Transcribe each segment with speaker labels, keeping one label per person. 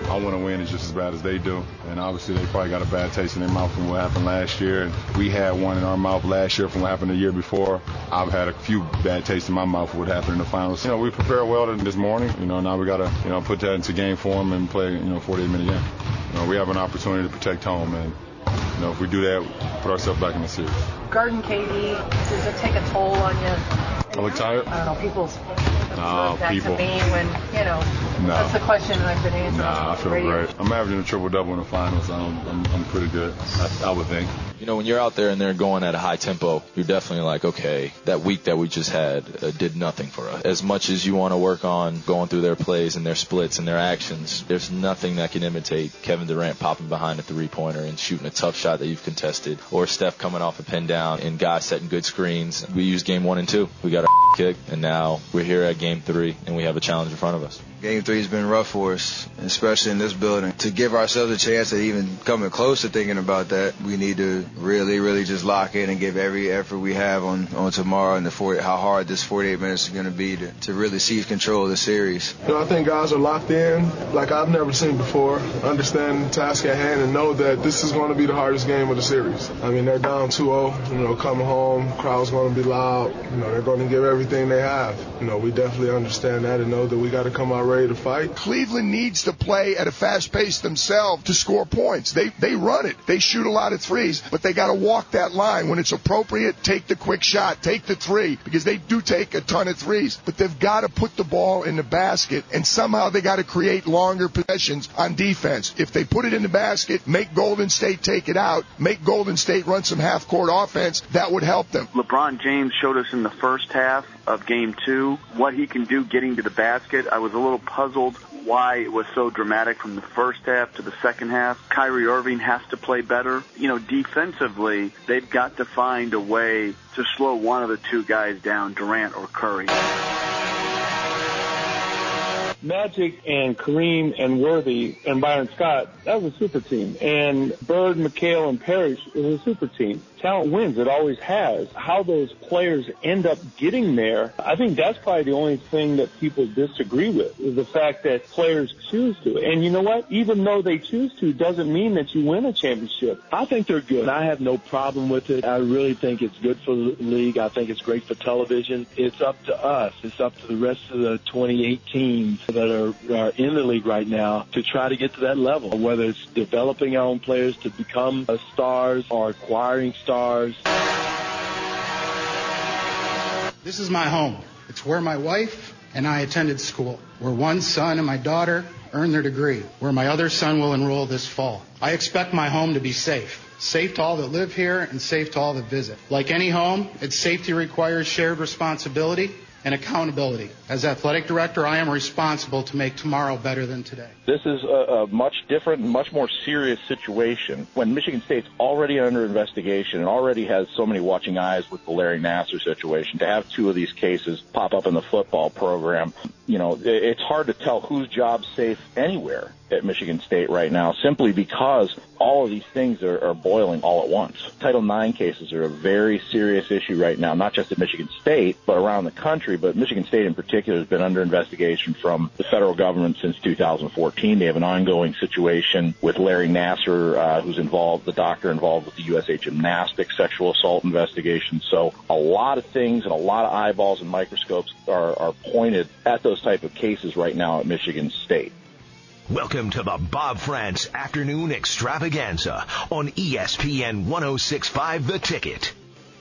Speaker 1: I want to win it just as bad as they do. And obviously they probably got a bad taste in their mouth from what happened last year. And we had one in our mouth last year from what happened the year before. I've had a few bad tastes in my mouth for what happened in the finals. We prepared well this morning. Now we got to, put that into game form and play, 48-minute game. We have an opportunity to protect home, and if we do that, put ourselves back in the series.
Speaker 2: Guarding KD, does it take a toll on you?
Speaker 1: I look tired?
Speaker 2: I don't know, people.
Speaker 1: People.
Speaker 2: To me when, that's the question that I've been answering.
Speaker 1: I feel great. I'm averaging a triple-double in the finals. I'm pretty good, I would think.
Speaker 3: When you're out there and they're going at a high tempo, you're definitely like, okay, that week that we just had did nothing for us. As much as you want to work on going through their plays and their splits and their actions, there's nothing that can imitate Kevin Durant popping behind a three-pointer and shooting a tough shot that you've contested, or Steph coming off a pin down and guys setting good screens. We used game 1 and 2. We got our kicked, and now we're here at game 3, and we have a challenge in front of us.
Speaker 4: Game 3 has been rough for us, especially in this building. To give ourselves a chance at even coming close to thinking about that, we need to really, really just lock in and give every effort we have on tomorrow and how hard this 48 minutes is going to be to really seize control of the series.
Speaker 5: I think guys are locked in like I've never seen before, understand the task at hand and know that this is going to be the hardest game of the series. They're down 2-0, coming home, crowd's going to be loud, they're going to give everything they have. We definitely understand that and know that we got to come out ready to fight.
Speaker 6: Cleveland needs to play at a fast pace themselves to score points. They run it. They shoot a lot of threes, but they got to walk that line. When it's appropriate, take the quick shot, take the three, because they do take a ton of threes, but they've got to put the ball in the basket, and somehow they got to create longer possessions on defense. If they put it in the basket, make Golden State take it out, make Golden State run some half-court offense, that would help them.
Speaker 7: LeBron James showed us in the first half of Game 2 what he can do getting to the basket. I was a little puzzled why it was so dramatic from the first half to the second half. Kyrie Irving has to play better. Defensively, they've got to find a way to slow one of the two guys down, Durant or Curry.
Speaker 8: Magic and Kareem and Worthy and Byron Scott, that was a super team. And Bird, McHale, and Parrish was a super team. Talent wins. It always has. How those players end up getting there, I think that's probably the only thing that people disagree with, is the fact that players choose to. And you know what? Even though they choose to, doesn't mean that you win a championship.
Speaker 9: I think they're good. I have no problem with it. I really think it's good for the league. I think it's great for television. It's up to us. It's up to the rest of the 28 teams that are in the league right now to try to get to that level, whether it's developing our own players to become stars or acquiring stars.
Speaker 10: This is my home. It's where my wife and I attended school, where one son and my daughter earned their degree, where my other son will enroll this fall. I expect my home to be safe. Safe to all that live here and safe to all that visit. Like any home, its safety requires shared responsibility and accountability. As athletic director, I am responsible to make tomorrow better than today.
Speaker 11: This is a much different, much more serious situation. When Michigan State's already under investigation and already has so many watching eyes with the Larry Nassar situation, to have two of these cases pop up in the football program, it's hard to tell whose job's safe anywhere at Michigan State right now, simply because all of these things are boiling all at once. Title IX cases are a very serious issue right now, not just at Michigan State, but around the country. But Michigan State in particular has been under investigation from the federal government since 2014. They have an ongoing situation with Larry Nassar, who's involved, the doctor involved with the USA Gymnastics sexual assault investigation. So a lot of things and a lot of eyeballs and microscopes are pointed at those type of cases right now at Michigan State.
Speaker 12: Welcome to the Bob France Afternoon Extravaganza on ESPN 106.5 The Ticket.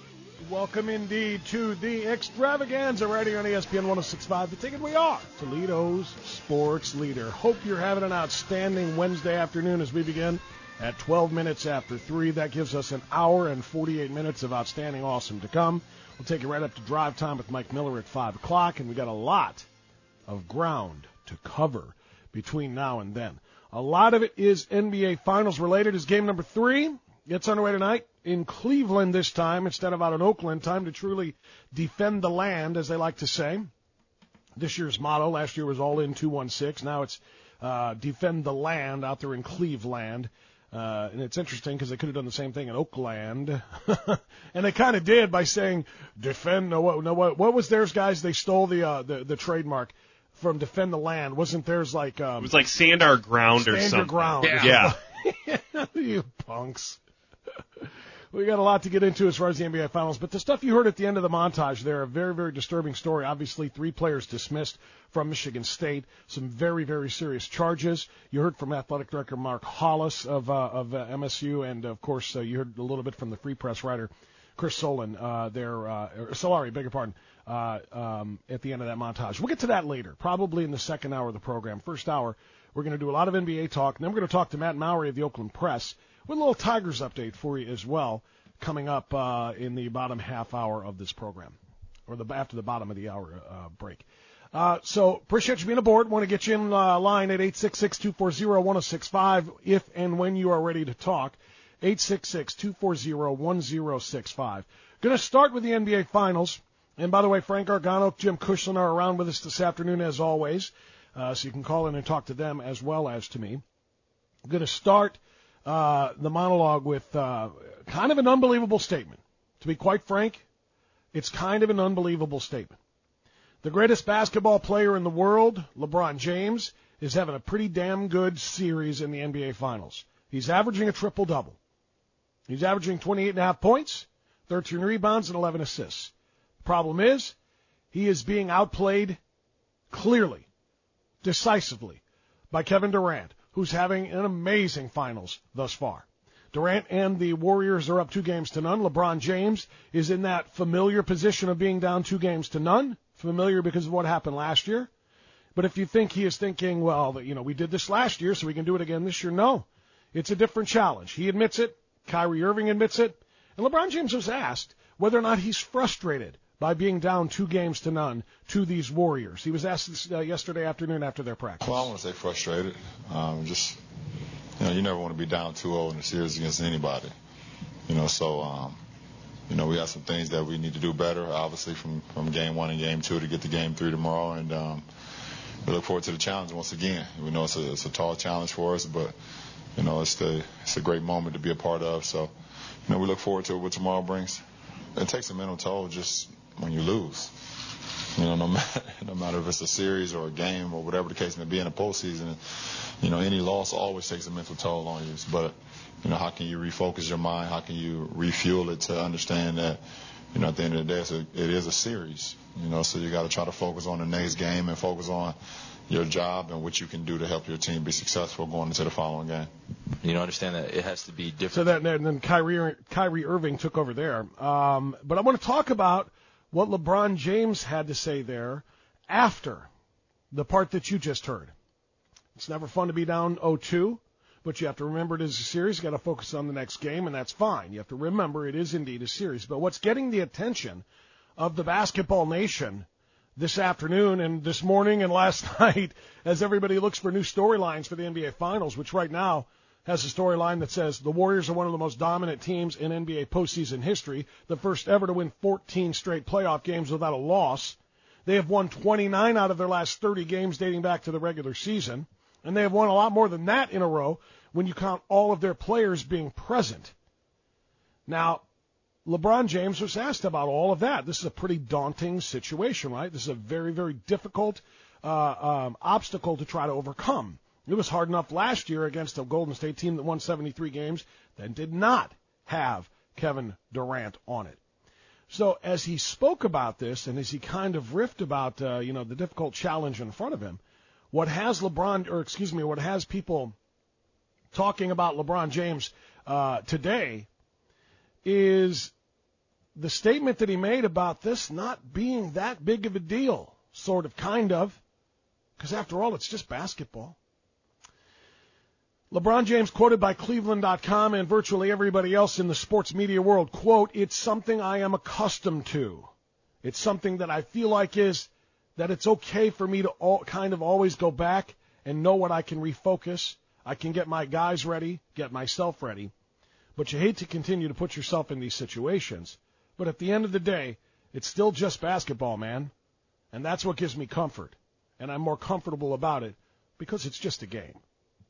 Speaker 13: Welcome indeed to the Extravaganza right here on ESPN 106.5 The Ticket. We are Toledo's sports leader. Hope you're having an outstanding Wednesday afternoon as we begin at 12 minutes after 3. That gives us an hour and 48 minutes of outstanding awesome to come. We'll take you right up to drive time with Mike Miller at 5 o'clock, and we got a lot of ground to cover between now and then. A lot of it is NBA Finals related. Is game number 3 gets underway tonight in Cleveland this time instead of out in Oakland. Time to truly defend the land, as they like to say. This year's motto, last year was All In 216. Now it's defend the land out there in Cleveland. And it's interesting because they could have done the same thing in Oakland. And they kind of did by saying defend. What was theirs, guys? They stole the trademark. from Defend the Land. Wasn't theirs like...
Speaker 14: it was like Stand Our Ground or something.
Speaker 13: Stand Your Ground.
Speaker 14: Yeah.
Speaker 13: You punks. We got a lot to get into as far as the NBA Finals, but the stuff you heard at the end of the montage there, a very, very disturbing story. Obviously, 3 players dismissed from Michigan State, some very, very serious charges. You heard from Athletic Director Mark Hollis of MSU, and, of course, you heard a little bit from the Free Press writer Chris Solari, beg your pardon, at the end of that montage. We'll get to that later, probably in the second hour of the program. First hour, we're going to do a lot of NBA talk, and then we're going to talk to Matt Mowry of the Oakland Press with a little Tigers update for you as well, coming up in the bottom half hour of this program, or after the bottom of the hour break. So appreciate you being aboard. Want to get you in line at 866-240-1065 if and when you are ready to talk. 866-240-1065. Going to start with the NBA Finals. And by the way, Frank Gargano, Jim Cushlan are around with us this afternoon as always, so you can call in and talk to them as well as to me. I'm going to start the monologue with kind of an unbelievable statement. To be quite frank, it's kind of an unbelievable statement. The greatest basketball player in the world, LeBron James, is having a pretty damn good series in the NBA Finals. He's averaging a triple-double. He's averaging 28.5 points, 13 rebounds, and 11 assists. The problem is, he is being outplayed clearly, decisively, by Kevin Durant, who's having an amazing finals thus far. Durant and the Warriors are up 2-0. LeBron James is in that familiar position of being down 2-0. Familiar because of what happened last year. But if you think he is thinking, well, we did this last year, so we can do it again this year, no. It's a different challenge. He admits it. Kyrie Irving admits it. And LeBron James was asked whether or not he's frustrated by being down 2-0 to these Warriors. He was asked this yesterday afternoon after their practice.
Speaker 1: Well, I want to say frustrated. You never want to be down 2-0 in a series against anybody. We have some things that we need to do better, obviously, from game 1 and game 2 to get to game 3 tomorrow. And we look forward to the challenge once again. We know it's a tall challenge for us, but it's a great moment to be a part of. So, we look forward to what tomorrow brings. It takes a mental toll just when you lose. No matter if it's a series or a game or whatever the case may be in a postseason, any loss always takes a mental toll on you. But, how can you refocus your mind? How can you refuel it to understand that, at the end of the day, it is a series. So you got to try to focus on the next game and focus on your job and what you can do to help your team be successful going into the following game.
Speaker 3: Understand that it has to be different.
Speaker 13: So then Kyrie Irving took over there. But I want to talk about what LeBron James had to say there after the part that you just heard. It's never fun to be down 0-2, but you have to remember it is a series. You got to focus on the next game, and that's fine. You have to remember it is indeed a series. But what's getting the attention of the basketball nation this afternoon and this morning and last night, as everybody looks for new storylines for the NBA Finals, which right now has a storyline that says the Warriors are one of the most dominant teams in NBA postseason history, the first ever to win 14 straight playoff games without a loss. They have won 29 out of their last 30 games dating back to the regular season, and they have won a lot more than that in a row when you count all of their players being present. Now, LeBron James was asked about all of that. This is a pretty daunting situation, right? This is a very, very difficult obstacle to try to overcome. It was hard enough last year against a Golden State team that won 73 games, then did not have Kevin Durant on it. So as he spoke about this and as he kind of riffed about, the difficult challenge in front of him, what has people talking about LeBron James today is the statement that he made about this not being that big of a deal, sort of, kind of, because after all, it's just basketball. LeBron James, quoted by Cleveland.com and virtually everybody else in the sports media world, quote, "It's something I am accustomed to. It's something that I feel like that it's okay for me to kind of always go back and know what I can refocus. I can get my guys ready, get myself ready. But you hate to continue to put yourself in these situations. But at the end of the day, it's still just basketball, man. And that's what gives me comfort. And I'm more comfortable about it because it's just a game.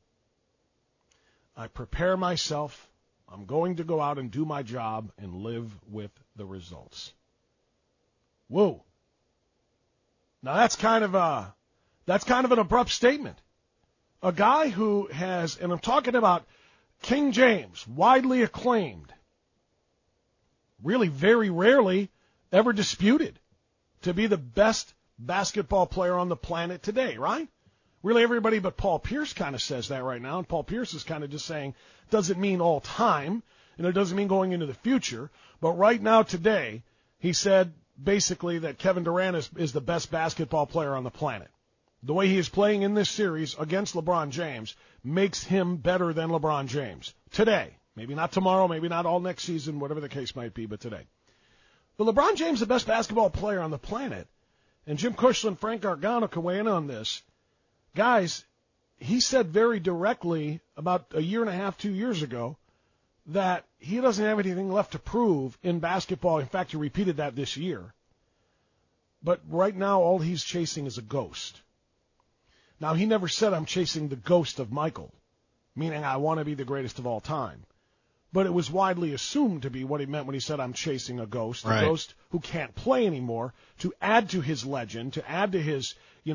Speaker 13: I prepare myself. I'm going to go out and do my job and live with the results." Whoa. Now that's kind of That's kind of an abrupt statement. A guy who has, and I'm talking about King James, widely acclaimed, really very rarely ever disputed to be the best basketball player on the planet today, right? Really everybody but Paul Pierce kind of says that right now, and Paul Pierce is kind of just saying, doesn't mean all time, and it doesn't mean going into the future, but right now today, he said basically that Kevin Durant is the best basketball player on the planet. The way he is playing in this series against LeBron James makes him better than LeBron James today. Maybe not tomorrow, maybe not all next season, whatever the case might be, but today. But LeBron James is the best basketball player on the planet, and Jim Kushel and Frank Gargano can weigh in on this. Guys, he said very directly about a year and a half, 2 years ago, that he doesn't have anything left to prove in basketball. In fact, he repeated that this year. But right now, all he's chasing is a ghost. Now, he never said, I'm chasing the ghost of Michael, meaning I want to be the greatest of all time. But it was widely assumed to be what he meant when he said, I'm chasing a ghost, a ghost who can't play anymore, to add to his legend, to add to his,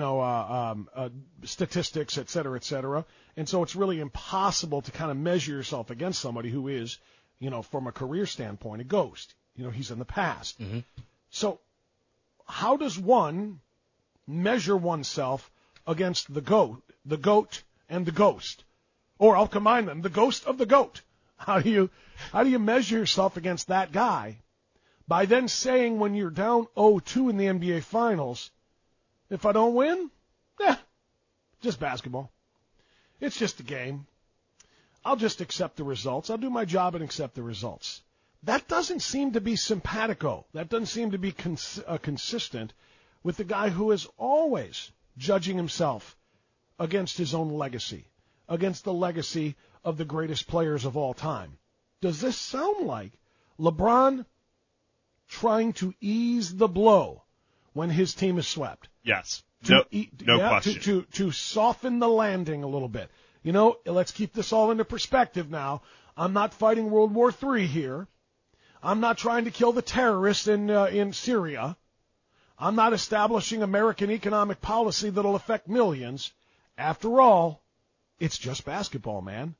Speaker 13: statistics, et cetera, et cetera. And so it's really impossible to kind of measure yourself against somebody who is, from a career standpoint, a ghost. He's in the past. Mm-hmm. So how does one measure oneself against the goat and the ghost? Or I'll combine them, the ghost of the goat. How do you measure yourself against that guy? By then saying when you're down 0-2 in the NBA Finals, if I don't win, just basketball. It's just a game. I'll just accept the results. I'll do my job and accept the results. That doesn't seem to be simpatico. That doesn't seem to be consistent with the guy who is always judging himself against his own legacy, against the legacy of the greatest players of all time. Does this sound like LeBron trying to ease the blow when his team is swept?
Speaker 14: Yes. No question.
Speaker 13: To soften the landing a little bit. Let's keep this all into perspective now. I'm not fighting World War III here. I'm not trying to kill the terrorists in Syria. I'm not establishing American economic policy that'll affect millions. After all, it's just basketball, man.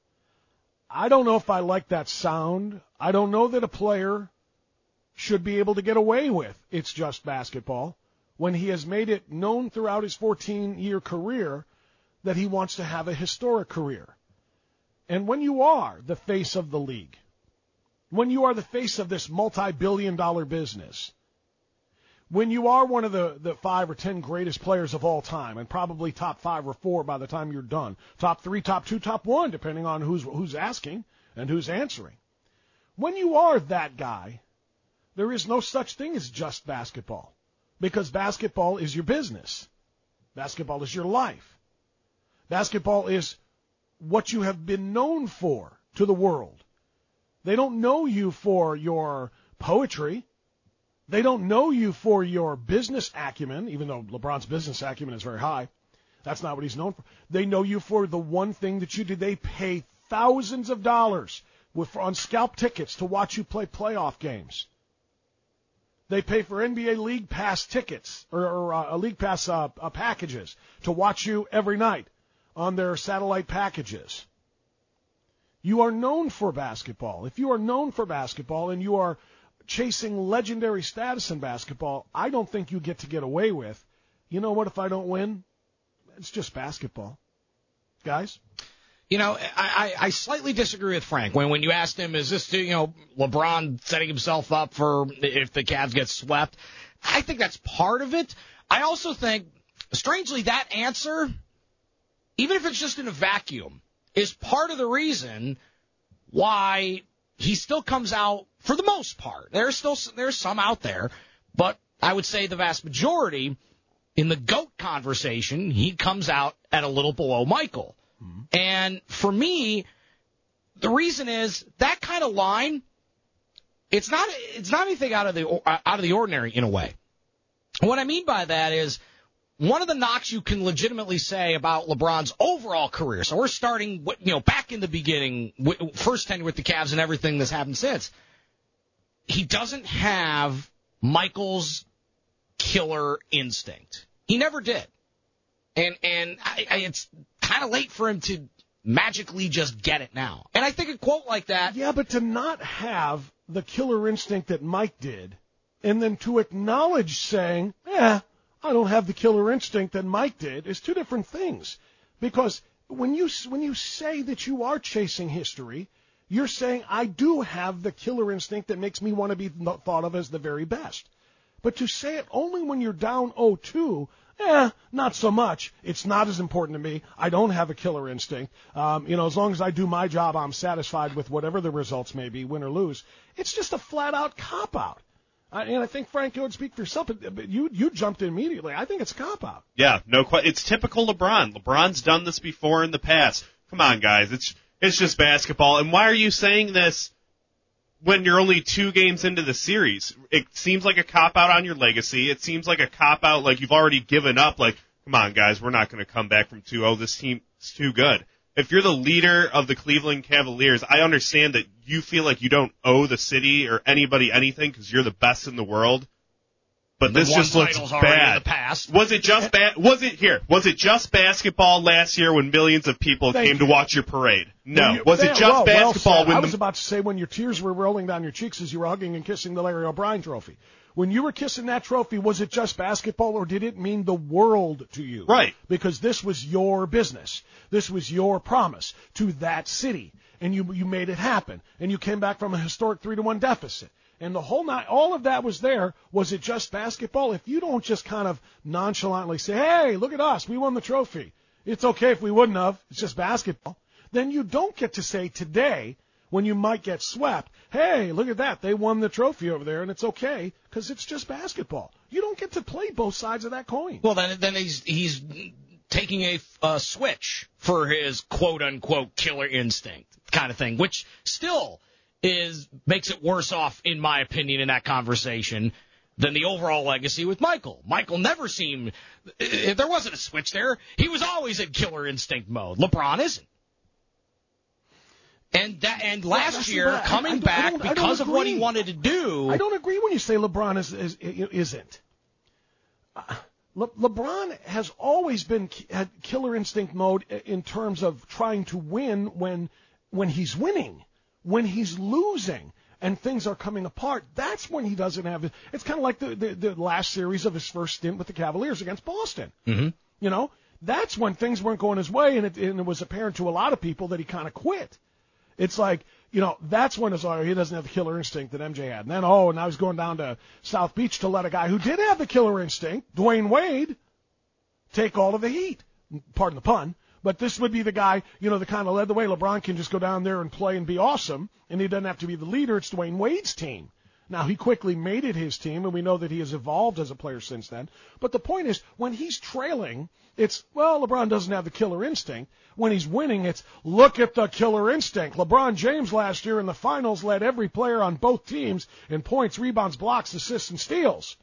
Speaker 13: I don't know if I like that sound. I don't know that a player should be able to get away with it's just basketball when he has made it known throughout his 14-year career that he wants to have a historic career. And when you are the face of the league, when you are the face of this multi-billion-dollar business, when you are one of the 5 or 10 greatest players of all time, and probably top 5 or 4 by the time you're done, top 3, top 2, top 1, depending on who's asking and who's answering. When you are that guy, there is no such thing as just basketball, because basketball is your business. Basketball is your life. Basketball is what you have been known for to the world. They don't know you for your poetry. They don't know you for your business acumen, even though LeBron's business acumen is very high. That's not what he's known for. They know you for the one thing that you did. They pay thousands of dollars on scalp tickets to watch you play playoff games. They pay for NBA League Pass tickets or League Pass packages to watch you every night on their satellite packages. You are known for basketball. If you are known for basketball and you are chasing legendary status in basketball, I don't think you get away with, what if I don't win? It's just basketball. Guys?
Speaker 15: I slightly disagree with Frank. When you asked him, is this, LeBron setting himself up for if the Cavs get swept? I think that's part of it. I also think, strangely, that answer, even if it's just in a vacuum, is part of the reason why he still comes out for the most part. There's some out there, but I would say the vast majority in the GOAT conversation, he comes out at a little below Michael. Mm-hmm. And for me, the reason is that kind of line, it's not anything out of the ordinary in a way. What I mean by that is one of the knocks you can legitimately say about LeBron's overall career. So we're starting, back in the beginning, first tenure with the Cavs and everything that's happened since. He doesn't have Michael's killer instinct. He never did. And it's kind of late for him to magically just get it now. And I think a quote like that.
Speaker 13: Yeah, but to not have the killer instinct that Mike did, and then to acknowledge saying, I don't have the killer instinct that Mike did, is two different things. Because when you say that you are chasing history, you're saying, I do have the killer instinct that makes me want to be thought of as the very best. But to say it only when you're down 0-2, not so much. It's not as important to me. I don't have a killer instinct. As long as I do my job, I'm satisfied with whatever the results may be, win or lose. It's just a flat-out cop-out. And I think, Frank, you would speak for yourself, but you jumped in immediately. I think it's a cop-out.
Speaker 14: Yeah, no question. It's typical LeBron. LeBron's done this before in the past. Come on, guys. It's just basketball. And why are you saying this when you're only 2 games into the series? It seems like a cop-out on your legacy. It seems like a cop-out like you've already given up. Like, come on, guys, we're not going to come back from 2-0. This team is too good. If you're the leader of the Cleveland Cavaliers, I understand that you feel like you don't owe the city or anybody anything because you're the best in the world. But this just looks bad. Was it just Was it just basketball last year when millions of people came to watch your parade? No. Was it just basketball when
Speaker 13: I was about to say when your tears were rolling down your cheeks as you were hugging and kissing the Larry O'Brien trophy. When you were kissing that trophy, was it just basketball or did it mean the world to you?
Speaker 14: Right.
Speaker 13: Because this was your business. This was your promise to that city. And you made it happen. And you came back from a historic 3-1 deficit. And the whole night, all of that was there. Was it just basketball? If you don't just kind of nonchalantly say, hey, look at us, we won the trophy. It's okay if we wouldn't have. It's just basketball. Then you don't get to say today, when you might get swept, hey, look at that, they won the trophy over there, and it's okay because it's just basketball. You don't get to play both sides of that coin.
Speaker 15: Well, then he's taking a switch for his quote-unquote killer instinct kind of thing, which still makes it worse off, in my opinion, in that conversation than the overall legacy with Michael. Michael never seemed, if there wasn't a switch there, he was always in killer instinct mode. LeBron isn't. And last year, coming back because of what he wanted to do.
Speaker 13: I don't agree when you say LeBron isn't. LeBron has always had killer instinct mode in terms of trying to win when he's winning. When he's losing and things are coming apart, that's when he doesn't have it. It's kind of like the last series of his first stint with the Cavaliers against Boston.
Speaker 15: Mm-hmm.
Speaker 13: That's when things weren't going his way, and it was apparent to a lot of people that he kind of quit. It's like, that's when he doesn't have the killer instinct that MJ had. And then, now he's going down to South Beach to let a guy who did have the killer instinct, Dwayne Wade, take all of the heat. Pardon the pun. But this would be the guy, that kind of led the way. LeBron can just go down there and play and be awesome, and he doesn't have to be the leader. It's Dwayne Wade's team. Now, he quickly made it his team, and we know that he has evolved as a player since then. But the point is, when he's trailing, it's, LeBron doesn't have the killer instinct. When he's winning, it's, look at the killer instinct. LeBron James last year in the finals led every player on both teams in points, rebounds, blocks, assists, and steals.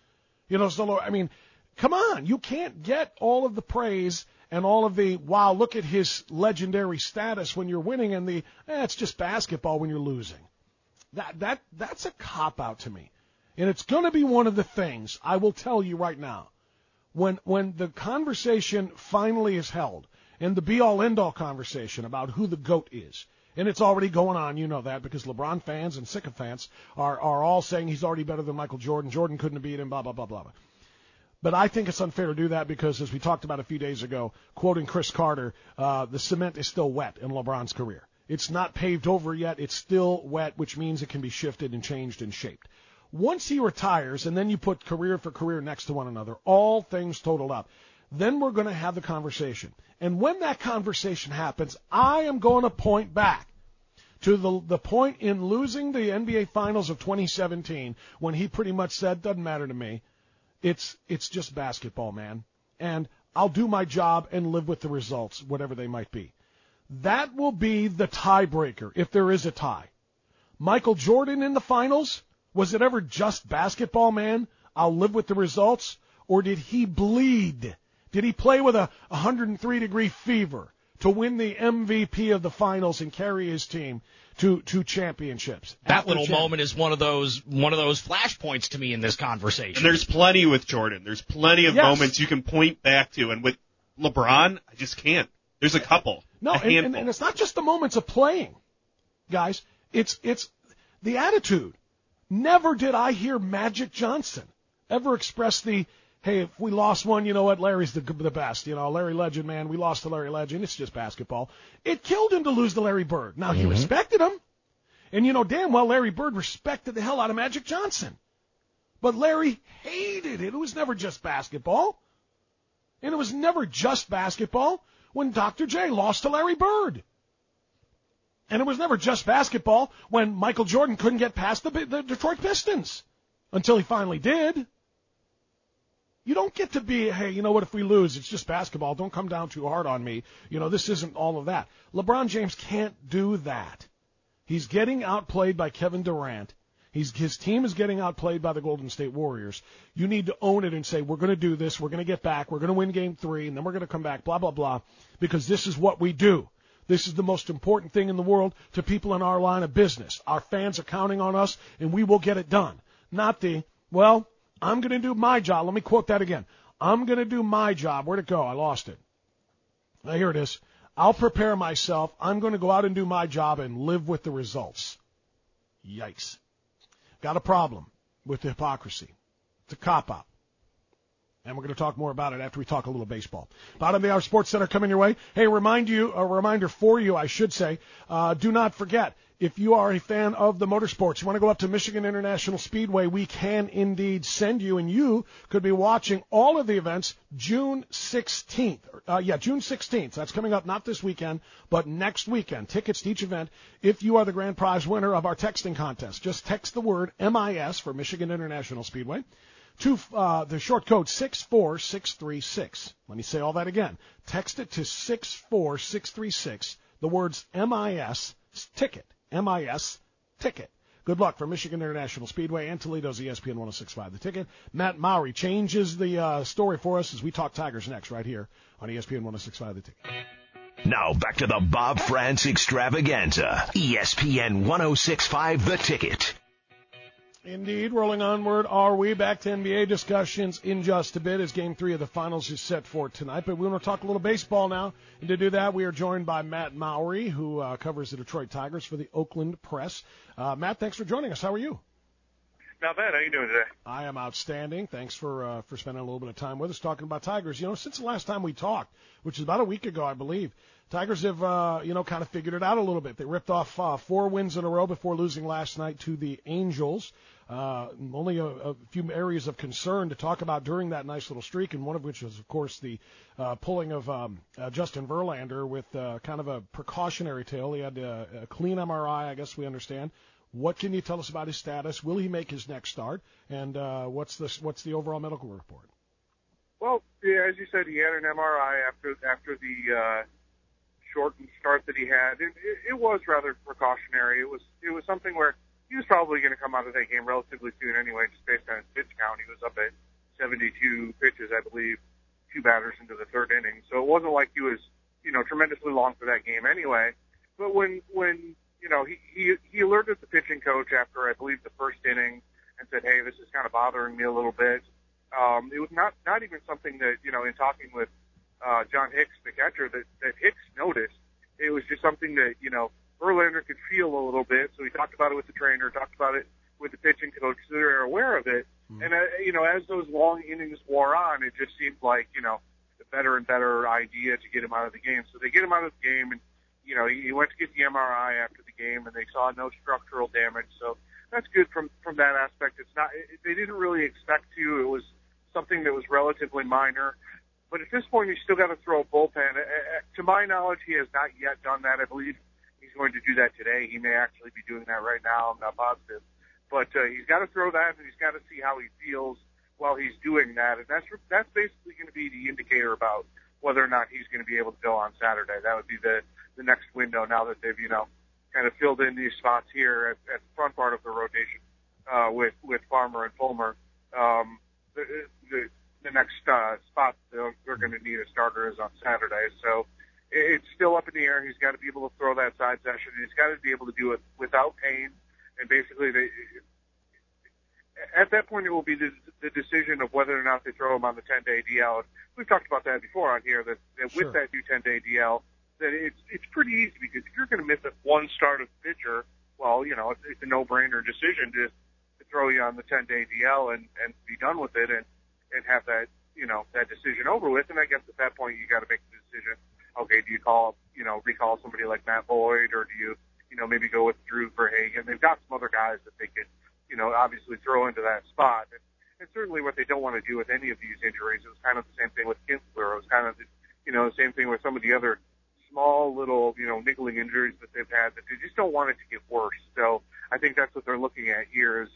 Speaker 13: Come on. You can't get all of the praise and all of the, wow, look at his legendary status when you're winning, and it's just basketball when you're losing. That's a cop-out to me. And it's going to be one of the things, I will tell you right now, when the conversation finally is held, and the be-all, end-all conversation about who the GOAT is, and it's already going on, you know that, because LeBron fans and sycophants are all saying he's already better than Michael Jordan. Jordan couldn't have beat him, blah, blah, blah, blah. But I think it's unfair to do that because, as we talked about a few days ago, quoting Chris Carter, the cement is still wet in LeBron's career. It's not paved over yet. It's still wet, which means it can be shifted and changed and shaped. Once he retires, and then you put career for career next to one another, all things totaled up, then we're going to have the conversation. And when that conversation happens, I am going to point back to the point in losing the NBA Finals of 2017 when he pretty much said, doesn't matter to me. It's just basketball, man. And I'll do my job and live with the results, whatever they might be. That will be the tiebreaker, if there is a tie. Michael Jordan in the finals, was it ever just basketball, man? I'll live with the results? Or did he bleed? Did he play with a 103-degree fever to win the MVP of the finals and carry his team to championships?
Speaker 15: That little moment is one of those flashpoints to me in this conversation.
Speaker 14: And there's plenty with Jordan. There's plenty of moments you can point back to. And with LeBron, I just can't. There's a couple.
Speaker 13: No, and it's not just the moments of playing, guys. It's the attitude. Never did I hear Magic Johnson ever express the, hey, if we lost one, you know what, Larry's the best. You know, Larry Legend, man, we lost to Larry Legend. It's just basketball. It killed him to lose to Larry Bird. Now, he respected him. And you know damn well Larry Bird respected the hell out of Magic Johnson. But Larry hated it. It was never just basketball. And it was never just basketball when Dr. J lost to Larry Bird. And it was never just basketball when Michael Jordan couldn't get past the Detroit Pistons until he finally did. You don't get to be, hey, you know what, if we lose, it's just basketball. Don't come down too hard on me. You know, this isn't all of that. LeBron James can't do that. He's getting outplayed by Kevin Durant. His team is getting outplayed by the Golden State Warriors. You need to own it and say, we're going to do this, we're going to get back, we're going to win Game 3, and then we're going to come back, blah, blah, blah, because this is what we do. This is the most important thing in the world to people in our line of business. Our fans are counting on us, and we will get it done. Not the, well, I'm going to do my job. Let me quote that again. I'm going to do my job. Where'd it go? I lost it. Now, here it is. I'll prepare myself. I'm going to go out and do my job and live with the results. Yikes. Got a problem with the hypocrisy. It's a cop-out. And we're going to talk more about it after we talk a little baseball. Bottom of the Hour Sports Center coming your way. Hey, a reminder for you, I should say, do not forget, if you are a fan of the motorsports, you want to go up to Michigan International Speedway, we can indeed send you, and you could be watching all of the events June 16th. June 16th. That's coming up not this weekend, but next weekend. Tickets to each event if you are the grand prize winner of our texting contest. Just text the word MIS for Michigan International Speedway to the short code 64636. Let me say all that again. Text it to 64636. The words MIS ticket. MIS ticket. Good luck for Michigan International Speedway and Toledo's ESPN 106.5 The Ticket. Matt Mowry changes the story for us as we talk Tigers next right here on ESPN 106.5 The Ticket.
Speaker 12: Now back to the Bob France Extravaganza. ESPN 106.5 The Ticket.
Speaker 13: Indeed, rolling onward, are we? Back to NBA discussions in just a bit as Game 3 of the Finals is set for tonight. But we want to talk a little baseball now. And to do that, we are joined by Matt Mowry, who covers the Detroit Tigers for the Oakland Press. Matt, thanks for joining us. How are you?
Speaker 16: Not bad. How are you doing today?
Speaker 13: I am outstanding. Thanks for spending a little bit of time with us talking about Tigers. You know, since the last time we talked, which is about a week ago, I believe, Tigers have, kind of figured it out a little bit. They ripped off 4 wins in a row before losing last night to the Angels. Only a few areas of concern to talk about during that nice little streak, and one of which was, of course, the pulling of Justin Verlander with kind of a precautionary tale. He had a clean MRI, I guess we understand. What can you tell us about his status? Will he make his next start? And what's the overall medical report?
Speaker 16: Well, yeah, as you said, he had an MRI after the shortened start that he had. It was rather precautionary. It was something where he was probably going to come out of that game relatively soon anyway, just based on his pitch count. He was up at 72 pitches, I believe, 2 batters into the 3rd inning. So it wasn't like he was, tremendously long for that game anyway. But when he alerted the pitching coach after, I believe, the 1st inning and said, hey, this is kind of bothering me a little bit. It was not even something that, in talking with John Hicks, the catcher, that Hicks noticed. It was just something that, Verlander could feel a little bit, so he talked about it with the trainer, talked about it with the pitching coach, so they're aware of it. And, as those long innings wore on, it just seemed like, a better and better idea to get him out of the game. So they get him out of the game, and, he went to get the MRI after the game, and they saw no structural damage. So that's good from that aspect. They didn't really expect to. It was something that was relatively minor. But at this point, he's still got to throw a bullpen. To my knowledge, he has not yet done that. I believe he's going to do that today. He may actually be doing that right now. I'm not positive. But he's got to throw that, and he's got to see how he feels while he's doing that. And that's basically going to be the indicator about whether or not he's going to be able to go on Saturday. That would be the next window now that they've, kind of filled in these spots here at the front part of the rotation with Farmer and Fulmer. The next spot they're going to need a starter is on Saturday. So it's still up in the air. He's got to be able to throw that side session. He's got to be able to do it without pain. And basically, at that point, it will be the decision of whether or not they throw him on the 10-day DL. We've talked about that before on here, that
Speaker 13: Sure.
Speaker 16: with that new 10-day DL, that it's pretty easy, because if you're going to miss one start of the pitcher, well, it's a no-brainer decision to throw you on the 10-day DL and be done with it and have that, that decision over with. And I guess at that point, you got to make the decision. Okay, do you recall somebody like Matt Boyd, or do you, maybe go with Drew Verhagen? They've got some other guys that they could, obviously throw into that spot. And certainly what they don't want to do with any of these injuries, it was kind of the same thing with Kinsler. It was kind of, the same thing with some of the other small little, niggling injuries that they've had, that they just don't want it to get worse. So I think that's what they're looking at here is,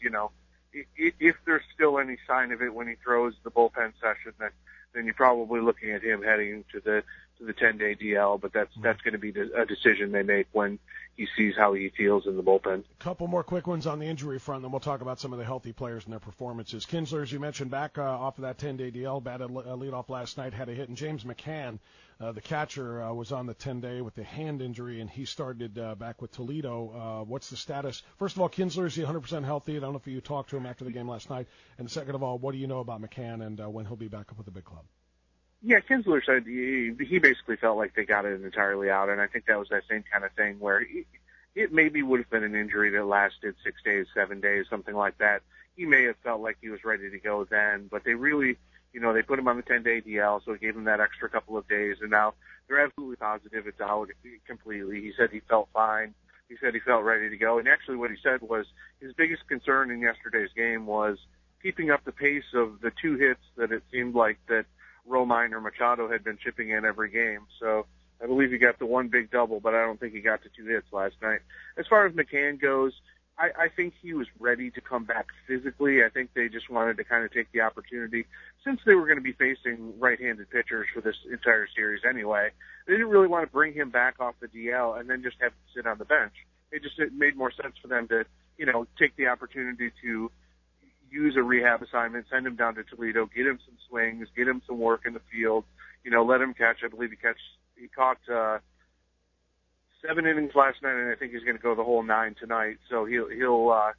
Speaker 16: if there's still any sign of it when he throws the bullpen session, then you're probably looking at him heading to the 10-day DL, but that's going to be a decision they make when he sees how he feels in the bullpen.
Speaker 13: A couple more quick ones on the injury front, then we'll talk about some of the healthy players and their performances. Kinsler, as you mentioned, back off of that 10-day DL, batted leadoff last night, had a hit, and James McCann, the catcher, was on the 10-day with the hand injury, and he started back with Toledo. What's the status? First of all, Kinsler, is he 100% healthy? I don't know if you talked to him after the game last night. And second of all, what do you know about McCann and when he'll be back up with the big club?
Speaker 16: Yeah, Kinsler said he basically felt like they got it entirely out, and I think that was that same kind of thing where it maybe would have been an injury that lasted 6 days, 7 days, something like that. He may have felt like he was ready to go then, but they really, they put him on the 10-day DL, so it gave him that extra couple of days, and now they're absolutely positive it's out completely. He said he felt fine. He said he felt ready to go, and actually what he said was his biggest concern in yesterday's game was keeping up the pace of the 2 hits that it seemed like that Romine or Machado had been chipping in every game. So I believe he got the 1 big double, but I don't think he got the 2 hits last night. As far as McCann goes, I think he was ready to come back physically. I think they just wanted to kind of take the opportunity, since they were going to be facing right-handed pitchers for this entire series anyway. They didn't really want to bring him back off the DL and then just have him sit on the bench. It made more sense for them to, take the opportunity to use a rehab assignment, send him down to Toledo, get him some swings, get him some work in the field, let him catch. I believe he caught 7 innings last night, and I think he's going to go the whole 9 tonight. So he'll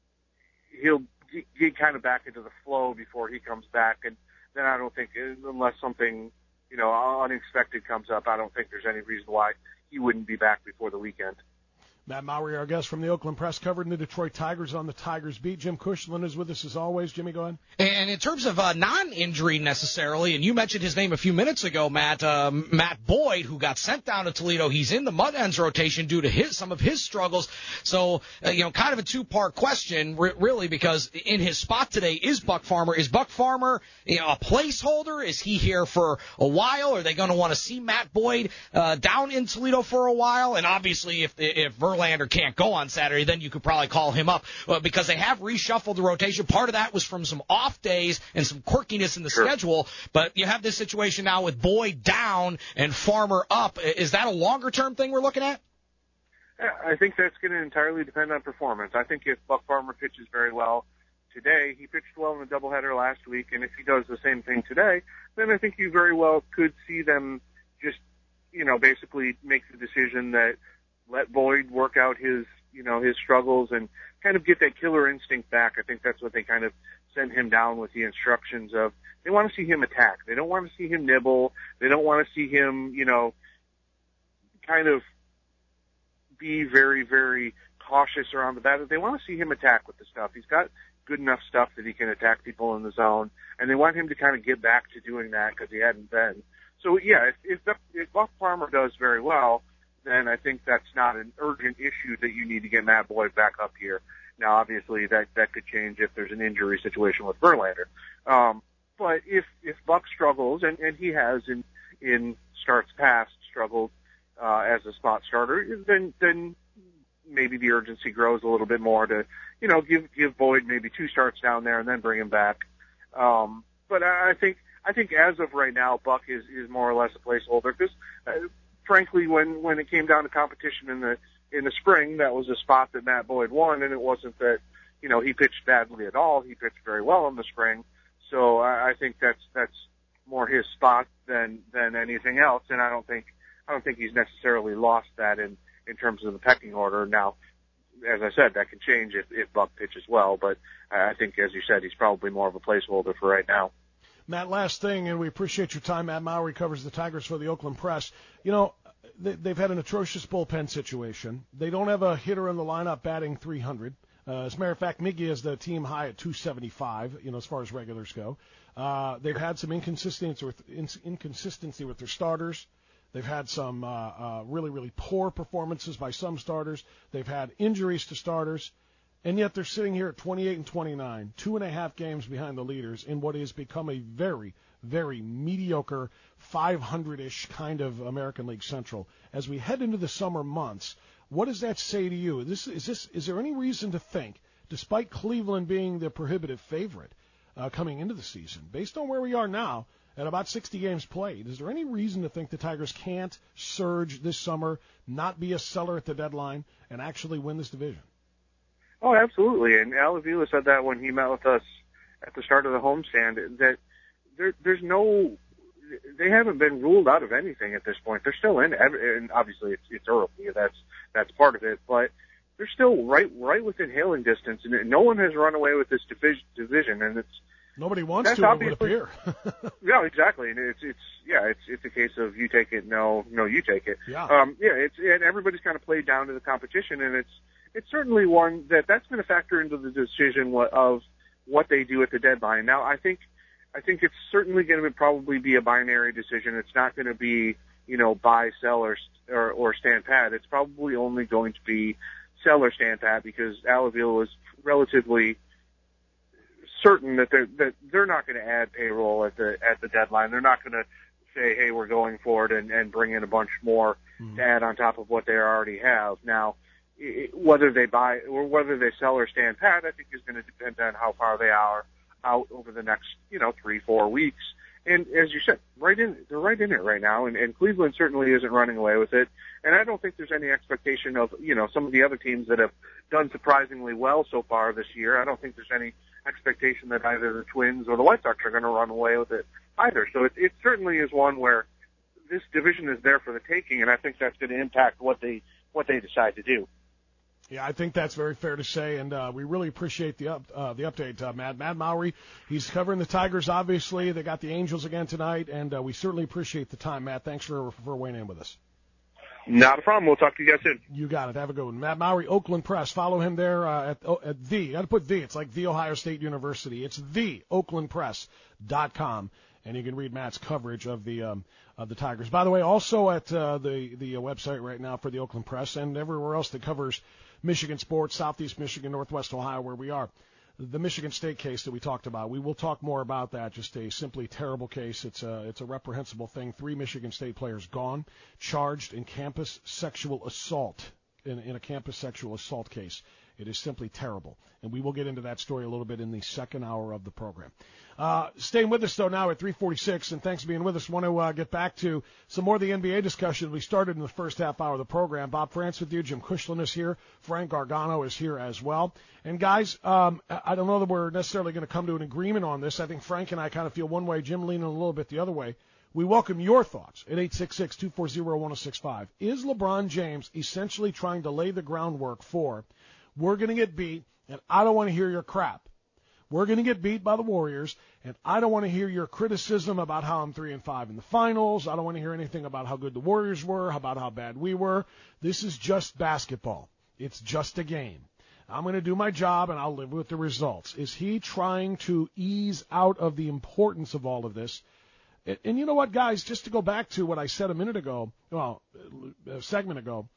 Speaker 16: get kind of back into the flow before he comes back, and then I don't think, unless something unexpected comes up, I don't think there's any reason why he wouldn't be back before the weekend.
Speaker 13: Matt Mowry, our guest from the Oakland Press, covering the Detroit Tigers on the Tigers beat. Jim Cushlan is with us as always. Jimmy, go ahead.
Speaker 15: And in terms of non-injury necessarily, and you mentioned his name a few minutes ago, Matt Boyd, who got sent down to Toledo, he's in the Mud Hens rotation due to some of his struggles. So, kind of a two-part question, really, because in his spot today is Buck Farmer. Is Buck Farmer a placeholder? Is he here for a while? Are they going to want to see Matt Boyd down in Toledo for a while? And obviously, if Verlander can't go on Saturday, then you could probably call him up because they have reshuffled the rotation. Part of that was from some off days and some quirkiness in the schedule, but you have this situation now with Boyd down and Farmer up. Is that a longer-term thing we're looking at?
Speaker 16: I think that's going to entirely depend on performance. I think if Buck Farmer pitches very well today, he pitched well in the doubleheader last week, and if he does the same thing today, then I think you very well could see them just, basically make the decision that let Boyd work out his struggles and kind of get that killer instinct back. I think that's what they kind of send him down with, the instructions of they want to see him attack. They don't want to see him nibble. They don't want to see him, kind of be very, very cautious around the bat. They want to see him attack with the stuff. He's got good enough stuff that he can attack people in the zone, and they want him to kind of get back to doing that because he hadn't been. So, yeah, if Buck Farmer does very well, then I think that's not an urgent issue that you need to get Matt Boyd back up here. Now, obviously, that could change if there's an injury situation with Verlander. But if Buck struggles, and he has in starts past struggled as a spot starter, then maybe the urgency grows a little bit more to, give Boyd maybe 2 starts down there and then bring him back. But I think as of right now, Buck is more or less a placeholder because, frankly, when it came down to competition in the spring, that was a spot that Matt Boyd won, and it wasn't that he pitched badly at all. He pitched very well in the spring, so I think that's more his spot than anything else. And I don't think he's necessarily lost that in terms of the pecking order. Now, as I said, that can change if Buck pitches well. But I think, as you said, he's probably more of a placeholder for right now.
Speaker 13: Matt, last thing, and we appreciate your time. Matt Mowry covers the Tigers for the Oakland Press. You know, they've had an atrocious bullpen situation. They don't have a hitter in the lineup batting 300. As a matter of fact, Miggy is the team high at 275, as far as regulars go. They've had some inconsistency with their starters. They've had some really, really poor performances by some starters. They've had injuries to starters. And yet they're sitting here at 28 and 29, 2.5 games behind the leaders in what has become a very, very mediocre 500-ish kind of American League Central. As we head into the summer months, what does that say to you? Is there any reason to think, despite Cleveland being the prohibitive favorite coming into the season, based on where we are now at about 60 games played, is there any reason to think the Tigers can't surge this summer, not be a seller at the deadline, and actually win this division?
Speaker 16: Oh, absolutely. And Al Avila said that when he met with us at the start of the homestand, that there's no, they haven't been ruled out of anything at this point. They're still in, and obviously it's early. That's part of it, but they're still right within hailing distance, and no one has run away with this division, and it's
Speaker 13: nobody wants to. It would appear.
Speaker 16: Yeah, exactly. And it's a case of you take it, no, you take it.
Speaker 13: Yeah.
Speaker 16: And everybody's kind of played down to the competition, and it's certainly one that's going to factor into the decision of what they do at the deadline. Now, I think it's certainly going to probably be a binary decision. It's not going to be, buy, sell, or stand pat. It's probably only going to be sell or stand pat, because Al Avila was relatively certain that they're not going to add payroll at the deadline. They're not going to say, hey, we're going for it and bring in a bunch more to add on top of what they already have. Now, whether they buy or whether they sell or stand pat, I think is going to depend on how far they are out over the next, 3-4 weeks. And as you said, they're right in it right now, and Cleveland certainly isn't running away with it. And I don't think there's any expectation of, some of the other teams that have done surprisingly well so far this year. I don't think there's any expectation that either the Twins or the White Sox are going to run away with it either. So it certainly is one where this division is there for the taking, and I think that's going to impact what they decide to do.
Speaker 13: Yeah, I think that's very fair to say, and we really appreciate the update, Matt. Matt Mowry, he's covering the Tigers, obviously. They got the Angels again tonight, and we certainly appreciate the time, Matt. Thanks for weighing in with us.
Speaker 16: Not a problem. We'll talk to you guys soon.
Speaker 13: You got it. Have a good one. Matt Mowry, Oakland Press. Follow him there at the. Got to put the. It's like the Ohio State University. It's theoaklandpress.com, and you can read Matt's coverage of the Tigers. By the way, also at the website right now for the Oakland Press and everywhere else that covers Michigan sports, Southeast Michigan, Northwest Ohio, where we are. The Michigan State case that we talked about, we will talk more about that. Just a simply terrible case. It's a reprehensible thing. 3 Michigan State players gone, charged in campus sexual assault, in a campus sexual assault case. It is simply terrible. And we will get into that story a little bit in the second hour of the program. Staying with us, though, now at 3:46, and thanks for being with us. Want to get back to some more of the NBA discussion we started in the first half hour of the program. Bob France with you. Jim Cushlan is here. Frank Gargano is here as well. And, guys, I don't know that we're necessarily going to come to an agreement on this. I think Frank and I kind of feel one way, Jim leaning a little bit the other way. We welcome your thoughts at 866-240-1065. Is LeBron James essentially trying to lay the groundwork for we're going to get beat, and I don't want to hear your crap. We're going to get beat by the Warriors, and I don't want to hear your criticism about how I'm 3-5 in the finals. I don't want to hear anything about how good the Warriors were, about how bad we were. This is just basketball. It's just a game. I'm going to do my job, and I'll live with the results. Is he trying to ease out of the importance of all of this? And you know what, guys, just to go back to what I said a segment ago,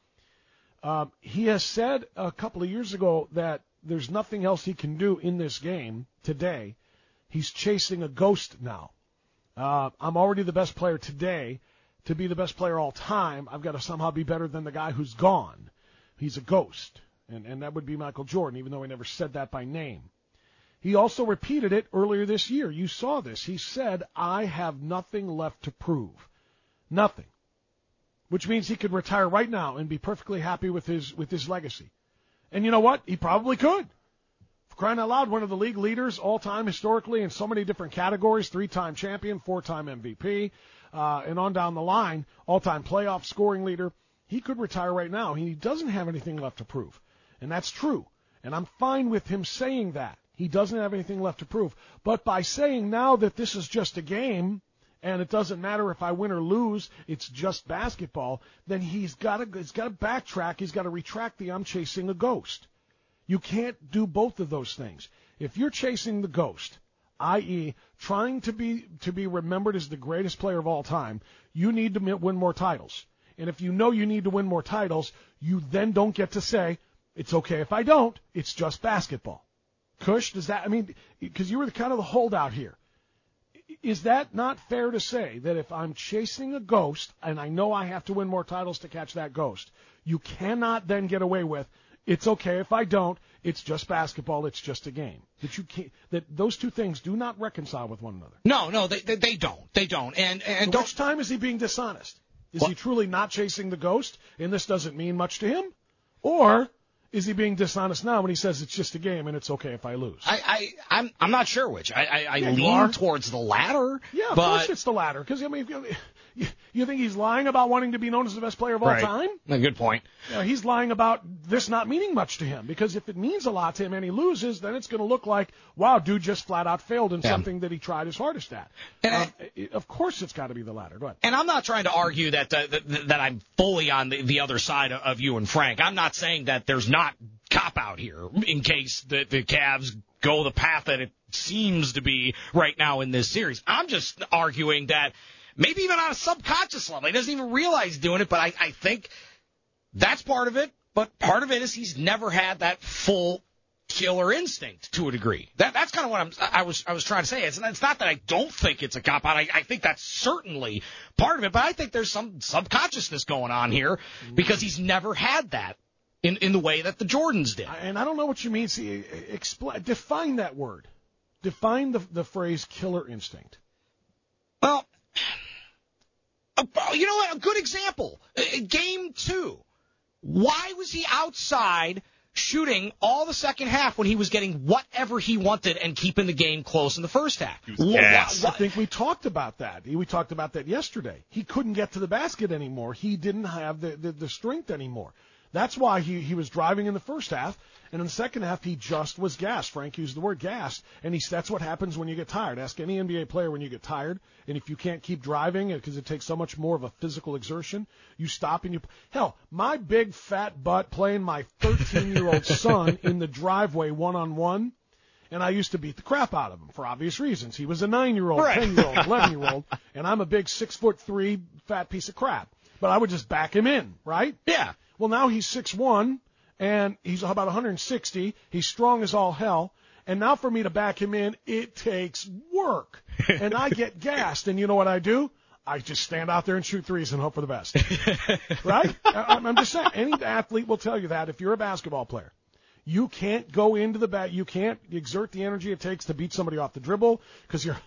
Speaker 13: he has said a couple of years ago that there's nothing else he can do in this game today. He's chasing a ghost now. I'm already the best player today. To be the best player all time, I've got to somehow be better than the guy who's gone. He's a ghost, and that would be Michael Jordan, even though he never said that by name. He also repeated it earlier this year. You saw this. He said, I have nothing left to prove. Nothing. Which means he could retire right now and be perfectly happy with his legacy. And you know what? He probably could. For crying out loud, one of the league leaders all-time historically in so many different categories, 3-time champion, 4-time MVP, and on down the line, all-time playoff scoring leader. He could retire right now. He doesn't have anything left to prove. And that's true. And I'm fine with him saying that. He doesn't have anything left to prove. But by saying now that this is just a game, and it doesn't matter if I win or lose, it's just basketball, then he's got to backtrack. He's got to retract the I'm chasing a ghost. You can't do both of those things. If you're chasing the ghost, i.e., trying to be remembered as the greatest player of all time, you need to win more titles. And if you know you need to win more titles, you then don't get to say, it's okay if I don't, it's just basketball. Kush, does that, because you were kind of the holdout here. Is that not fair to say that if I'm chasing a ghost and I know I have to win more titles to catch that ghost, you cannot then get away with, it's okay if I don't, it's just basketball, it's just a game. That you can't, that those two things do not reconcile with one another.
Speaker 15: No, they don't. They don't. And
Speaker 13: so which time is he being dishonest? Is he truly not chasing the ghost and this doesn't mean much to him? Or is he being dishonest now when he says it's just a game and it's okay if I lose?
Speaker 15: I'm not sure which. I
Speaker 13: Yeah,
Speaker 15: lean towards the latter.
Speaker 13: Yeah, of
Speaker 15: but
Speaker 13: course it's the latter. Because, you think he's lying about wanting to be known as the best player of all time?
Speaker 15: A good point.
Speaker 13: He's lying about this not meaning much to him. Because if it means a lot to him and he loses, then it's going to look like, wow, dude just flat out failed in something that he tried his hardest at. And of course it's got to be the latter. Go ahead.
Speaker 15: And I'm not trying to argue that I'm fully on the other side of you and Frank. I'm not saying that there's not cop-out here in case the Cavs go the path that it seems to be right now in this series. I'm just arguing that maybe even on a subconscious level, he doesn't even realize he's doing it, but I think that's part of it. But part of it is he's never had that full killer instinct to a degree. That's kind of what I was trying to say. It's not that I don't think it's a cop-out. I think that's certainly part of it, but I think there's some subconsciousness going on here because he's never had that in the way that the Jordans did.
Speaker 13: And I don't know what you mean. See, define that word. Define the phrase killer instinct.
Speaker 15: Well, you know what? A good example. Game 2. Why was he outside shooting all the second half when he was getting whatever he wanted and keeping the game close in the first half?
Speaker 13: Yes. I think we talked about that. We talked about that yesterday. He couldn't get to the basket anymore. He didn't have the strength anymore. That's why he was driving in the first half, and in the second half he just was gassed. Frank used the word gassed, and that's what happens when you get tired. Ask any NBA player when you get tired, and if you can't keep driving because it takes so much more of a physical exertion, you stop and hell, my big fat butt playing my 13-year-old son in the driveway one-on-one, and I used to beat the crap out of him for obvious reasons. He was a 9-year-old, 10-year-old, 11-year-old, and I'm a big 6'3" fat piece of crap. But I would just back him in, right?
Speaker 15: Yeah.
Speaker 13: Well, now he's 6'1", and he's about 160. He's strong as all hell. And now for me to back him in, it takes work. And I get gassed. And you know what I do? I just stand out there and shoot threes and hope for the best. Right? I'm just saying, any athlete will tell you that if you're a basketball player. You can't go into the bat. You can't exert the energy it takes to beat somebody off the dribble because you're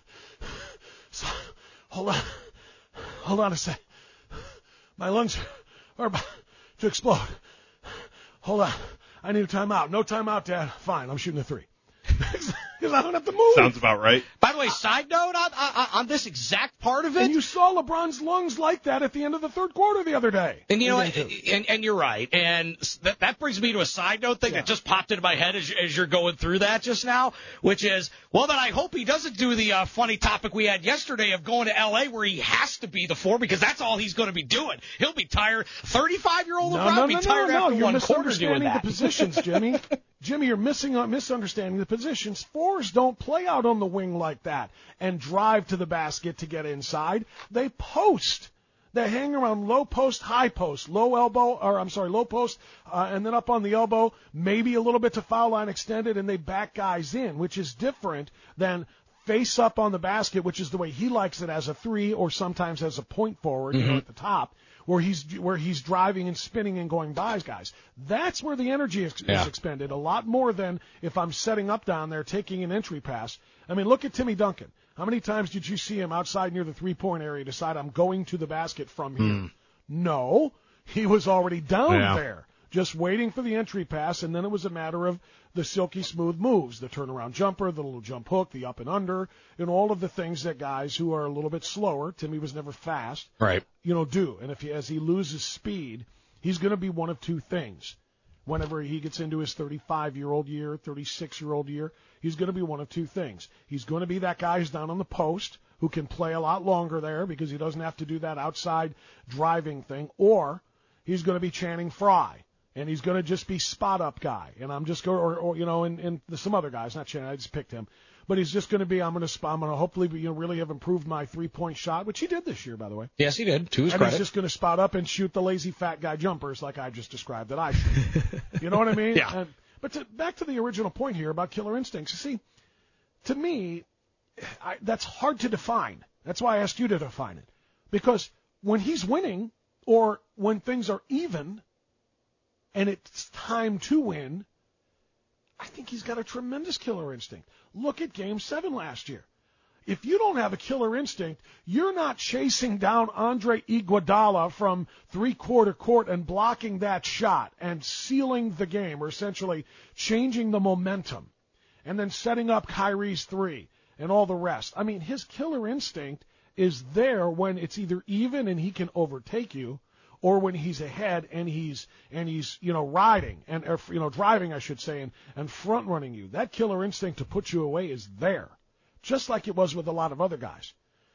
Speaker 13: hold on a sec. My lungs are about to explode. Hold on. I need a timeout. No timeout, Dad. Fine, I'm shooting a three. Because I don't have to move.
Speaker 14: Sounds about right.
Speaker 15: By the way, side note on this exact part of it.
Speaker 13: And you saw LeBron's lungs like that at the end of the third quarter the other day.
Speaker 15: And you know, and you're right. And that brings me to a side note thing that just popped into my head as you're going through that just now, which is, well, then I hope he doesn't do the funny topic we had yesterday of going to L.A. where he has to be the 4 because that's all he's going to be doing. He'll be tired. 35-year-old LeBron will be tired after one quarter doing that.
Speaker 13: You're misunderstanding the positions, Jimmy. Jimmy, you're misunderstanding the positions. Fours don't play out on the wing like that and drive to the basket to get inside. They post. They hang around low post, high post, low post, and then up on the elbow, maybe a little bit to foul line extended, and they back guys in, which is different than face up on the basket, which is the way he likes it as a three or sometimes as a point forward, you know, at the top. Where he's driving and spinning and going by guys. That's where the energy is expended a lot more than if I'm setting up down there taking an entry pass. I mean, look at Timmy Duncan. How many times did you see him outside near the three-point area decide I'm going to the basket from here? No, he was already down there, just waiting for the entry pass, and then it was a matter of the silky smooth moves, the turnaround jumper, the little jump hook, the up and under, and all of the things that guys who are a little bit slower, Timmy was never fast,
Speaker 15: right?
Speaker 13: Do. And as he loses speed, he's going to be one of two things. whenever he gets into his 35-year-old year, 36-year-old year, he's going to be one of two things. He's going to be that guy who's down on the post who can play a lot longer there because he doesn't have to do that outside driving thing, or he's going to be Channing Frye, and he's going to just be spot-up guy. And I'm just going, or you know, and some other guys, not Channing, I just picked him. But he's just going to be, I'm going to hopefully really have improved my three-point shot, which he did this year, by the way.
Speaker 15: Yes, he did, to his
Speaker 13: and
Speaker 15: credit.
Speaker 13: He's just going to spot up and shoot the lazy fat guy jumpers like I just described that I shoot. You know what I mean?
Speaker 15: Yeah.
Speaker 13: But back to the original point here about killer instincts. You see, to me, that's hard to define. That's why I asked you to define it. Because when he's winning or when things are even and it's time to win, I think he's got a tremendous killer instinct. Look at Game 7 last year. If you don't have a killer instinct, you're not chasing down Andre Iguodala from three-quarter court and blocking that shot and sealing the game, or essentially changing the momentum, and then setting up Kyrie's three and all the rest. I mean, his killer instinct is there when it's either even and he can overtake you, or when he's ahead and he's riding and driving, I should say, and front running you. That killer instinct to put you away is there, just like it was with a lot of other guys.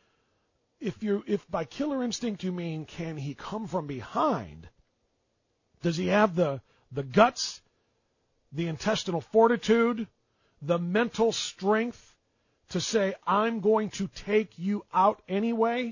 Speaker 13: If by killer instinct you mean can he come from behind, does he have the guts, the intestinal fortitude, the mental strength to say I'm going to take you out anyway?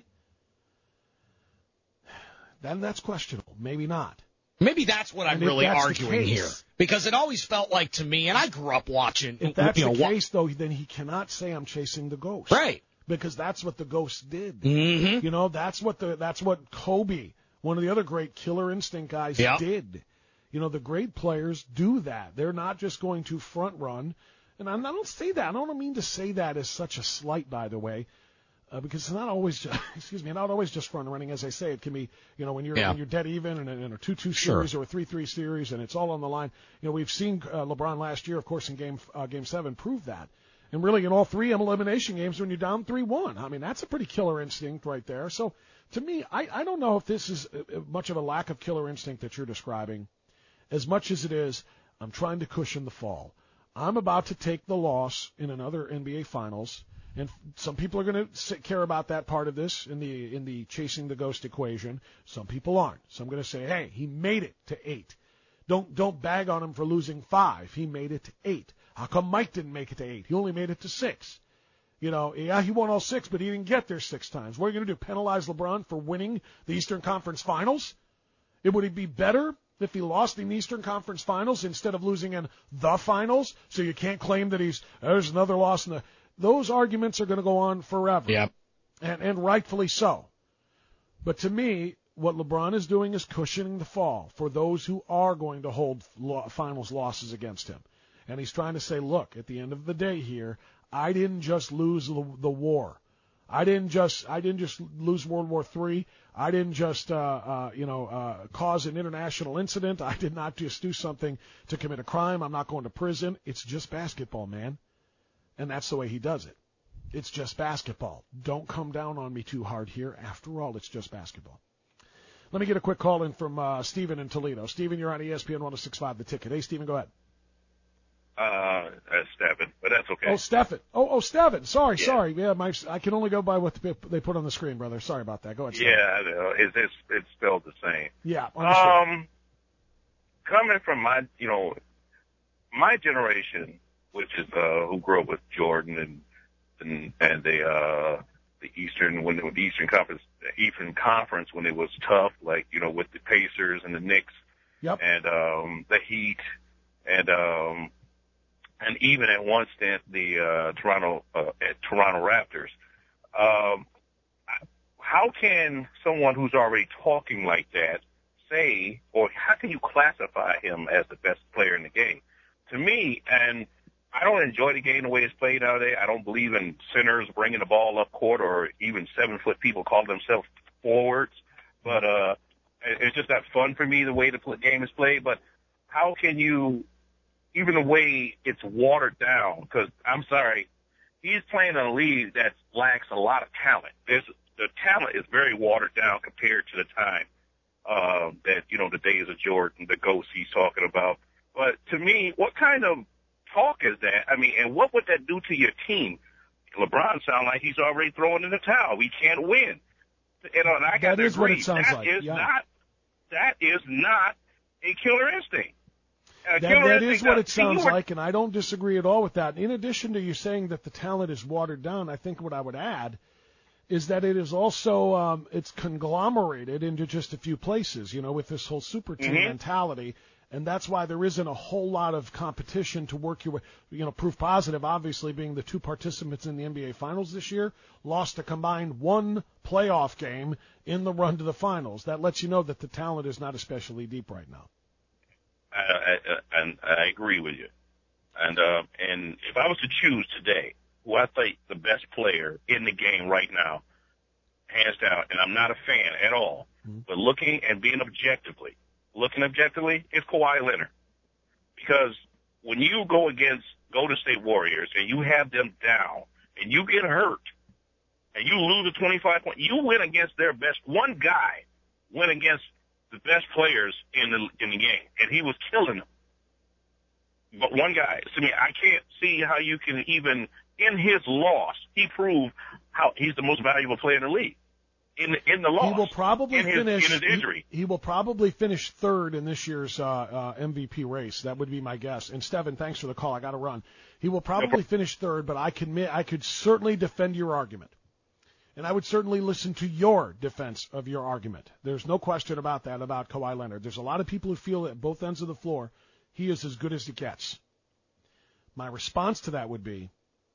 Speaker 13: Then that's questionable. Maybe not.
Speaker 15: Maybe that's what I'm really arguing here. Because it always felt like to me, and I grew up watching.
Speaker 13: If that's the case, though, then he cannot say I'm chasing the ghost.
Speaker 15: Right.
Speaker 13: Because that's what the ghost did.
Speaker 15: Mm-hmm.
Speaker 13: You know, that's what Kobe, one of the other great killer instinct guys, did. You know, the great players do that. They're not just going to front run. And I don't say that. I don't mean to say that as such a slight, by the way. Because it's not always, not always just front running. As I say, it can be, when you're dead even in a 2-2 series or a 3-3 series, and it's all on the line. You know, we've seen LeBron last year, of course, in Game 7, prove that, and really in all three elimination games when you're down 3-1. I mean, that's a pretty killer instinct right there. So, to me, I don't know if this is much of a lack of killer instinct that you're describing, as much as it is I'm trying to cushion the fall. I'm about to take the loss in another NBA Finals. And some people are going to care about that part of this in the chasing the ghost equation. Some people aren't. So I'm going to say, hey, he made it to 8. Don't bag on him for losing 5. He made it to 8. How come Mike didn't make it to 8? He only made it to 6. He won all 6, but he didn't get there 6 times. What are you going to do? Penalize LeBron for winning the Eastern Conference Finals? Would it be better if he lost in the Eastern Conference Finals instead of losing in the Finals? So you can't claim that there's another loss in the. Those arguments are going to go on forever.
Speaker 15: Yep.
Speaker 13: And rightfully so. But to me, what LeBron is doing is cushioning the fall for those who are going to hold finals losses against him. And he's trying to say, look, at the end of the day here, I didn't just lose the war. I didn't just lose World War III. I didn't just cause an international incident. I did not just do something to commit a crime. I'm not going to prison. It's just basketball, man. And that's the way he does it. It's just basketball. Don't come down on me too hard here. After all, it's just basketball. Let me get a quick call in from Steven in Toledo. Steven, you're on ESPN 106.5 The Ticket. Hey, Steven, go ahead.
Speaker 17: That's Stephen, but that's okay.
Speaker 13: Oh, Stephen. Oh, Stephen. Sorry. Yeah, I can only go by what they put on the screen, brother. Sorry about that. Go ahead, Stephen.
Speaker 17: Yeah, I know. It's spelled the same.
Speaker 13: Yeah, understood.
Speaker 17: Coming from my generation, which is who grew up with Jordan and the Eastern Conference when it was tough, like with the Pacers and the Knicks, and the Heat, and even at one stint the Toronto Raptors. How can someone who's already talking like that say, or how can you classify him as the best player in the game? To me, and I don't enjoy the game the way it's played out there. I don't believe in centers bringing the ball up court or even 7-foot people call themselves forwards. But it's just not fun for me the way the game is played. But how can you, even the way it's watered down, because I'm sorry, he's playing in a league that lacks a lot of talent. The talent is very watered down compared to the time that, the days of Jordan, the ghost he's talking about. But to me, what kind of talk is that? I mean, and what would that do to your team? LeBron sounds like he's already throwing in the towel. We can't win. And I got to agree.
Speaker 13: What it sounds like.
Speaker 17: That is not a killer instinct.
Speaker 13: That is what it sounds like, and I don't disagree at all with that. In addition to you saying that the talent is watered down, I think what I would add is that it is also it's conglomerated into just a few places, with this whole super team mentality. And that's why there isn't a whole lot of competition to work your way. Proof positive, obviously, being the two participants in the NBA Finals this year, lost a combined one playoff game in the run to the Finals. That lets you know that the talent is not especially deep right now.
Speaker 17: I agree with you. And if I was to choose today who I think the best player in the game right now, hands down, and I'm not a fan at all, but looking and being objectively, is Kawhi Leonard. Because when you go against Golden State Warriors and you have them down and you get hurt and you lose a 25 point, you win against their best. One guy went against the best players in the game, and he was killing them. But one guy, I mean, I can't see how you can even, in his loss, he proved how he's the most valuable player in the league. In the loss,
Speaker 13: he will probably finish.
Speaker 17: In his injury,
Speaker 13: he will probably finish third in this year's MVP race. That would be my guess. And Steven, thanks for the call. I got to run. He will probably finish third, but I could certainly defend your argument, and I would certainly listen to your defense of your argument. There's no question about that about Kawhi Leonard. There's a lot of people who feel at both ends of the floor he is as good as he gets. My response to that would be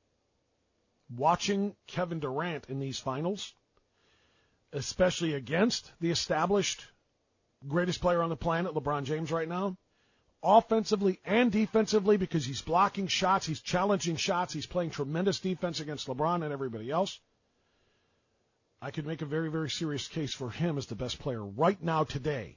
Speaker 13: watching Kevin Durant in these finals, especially against the established greatest player on the planet, LeBron James, right now, offensively and defensively, because he's blocking shots, he's challenging shots, he's playing tremendous defense against LeBron and everybody else. I could make a very, very serious case for him as the best player right now today.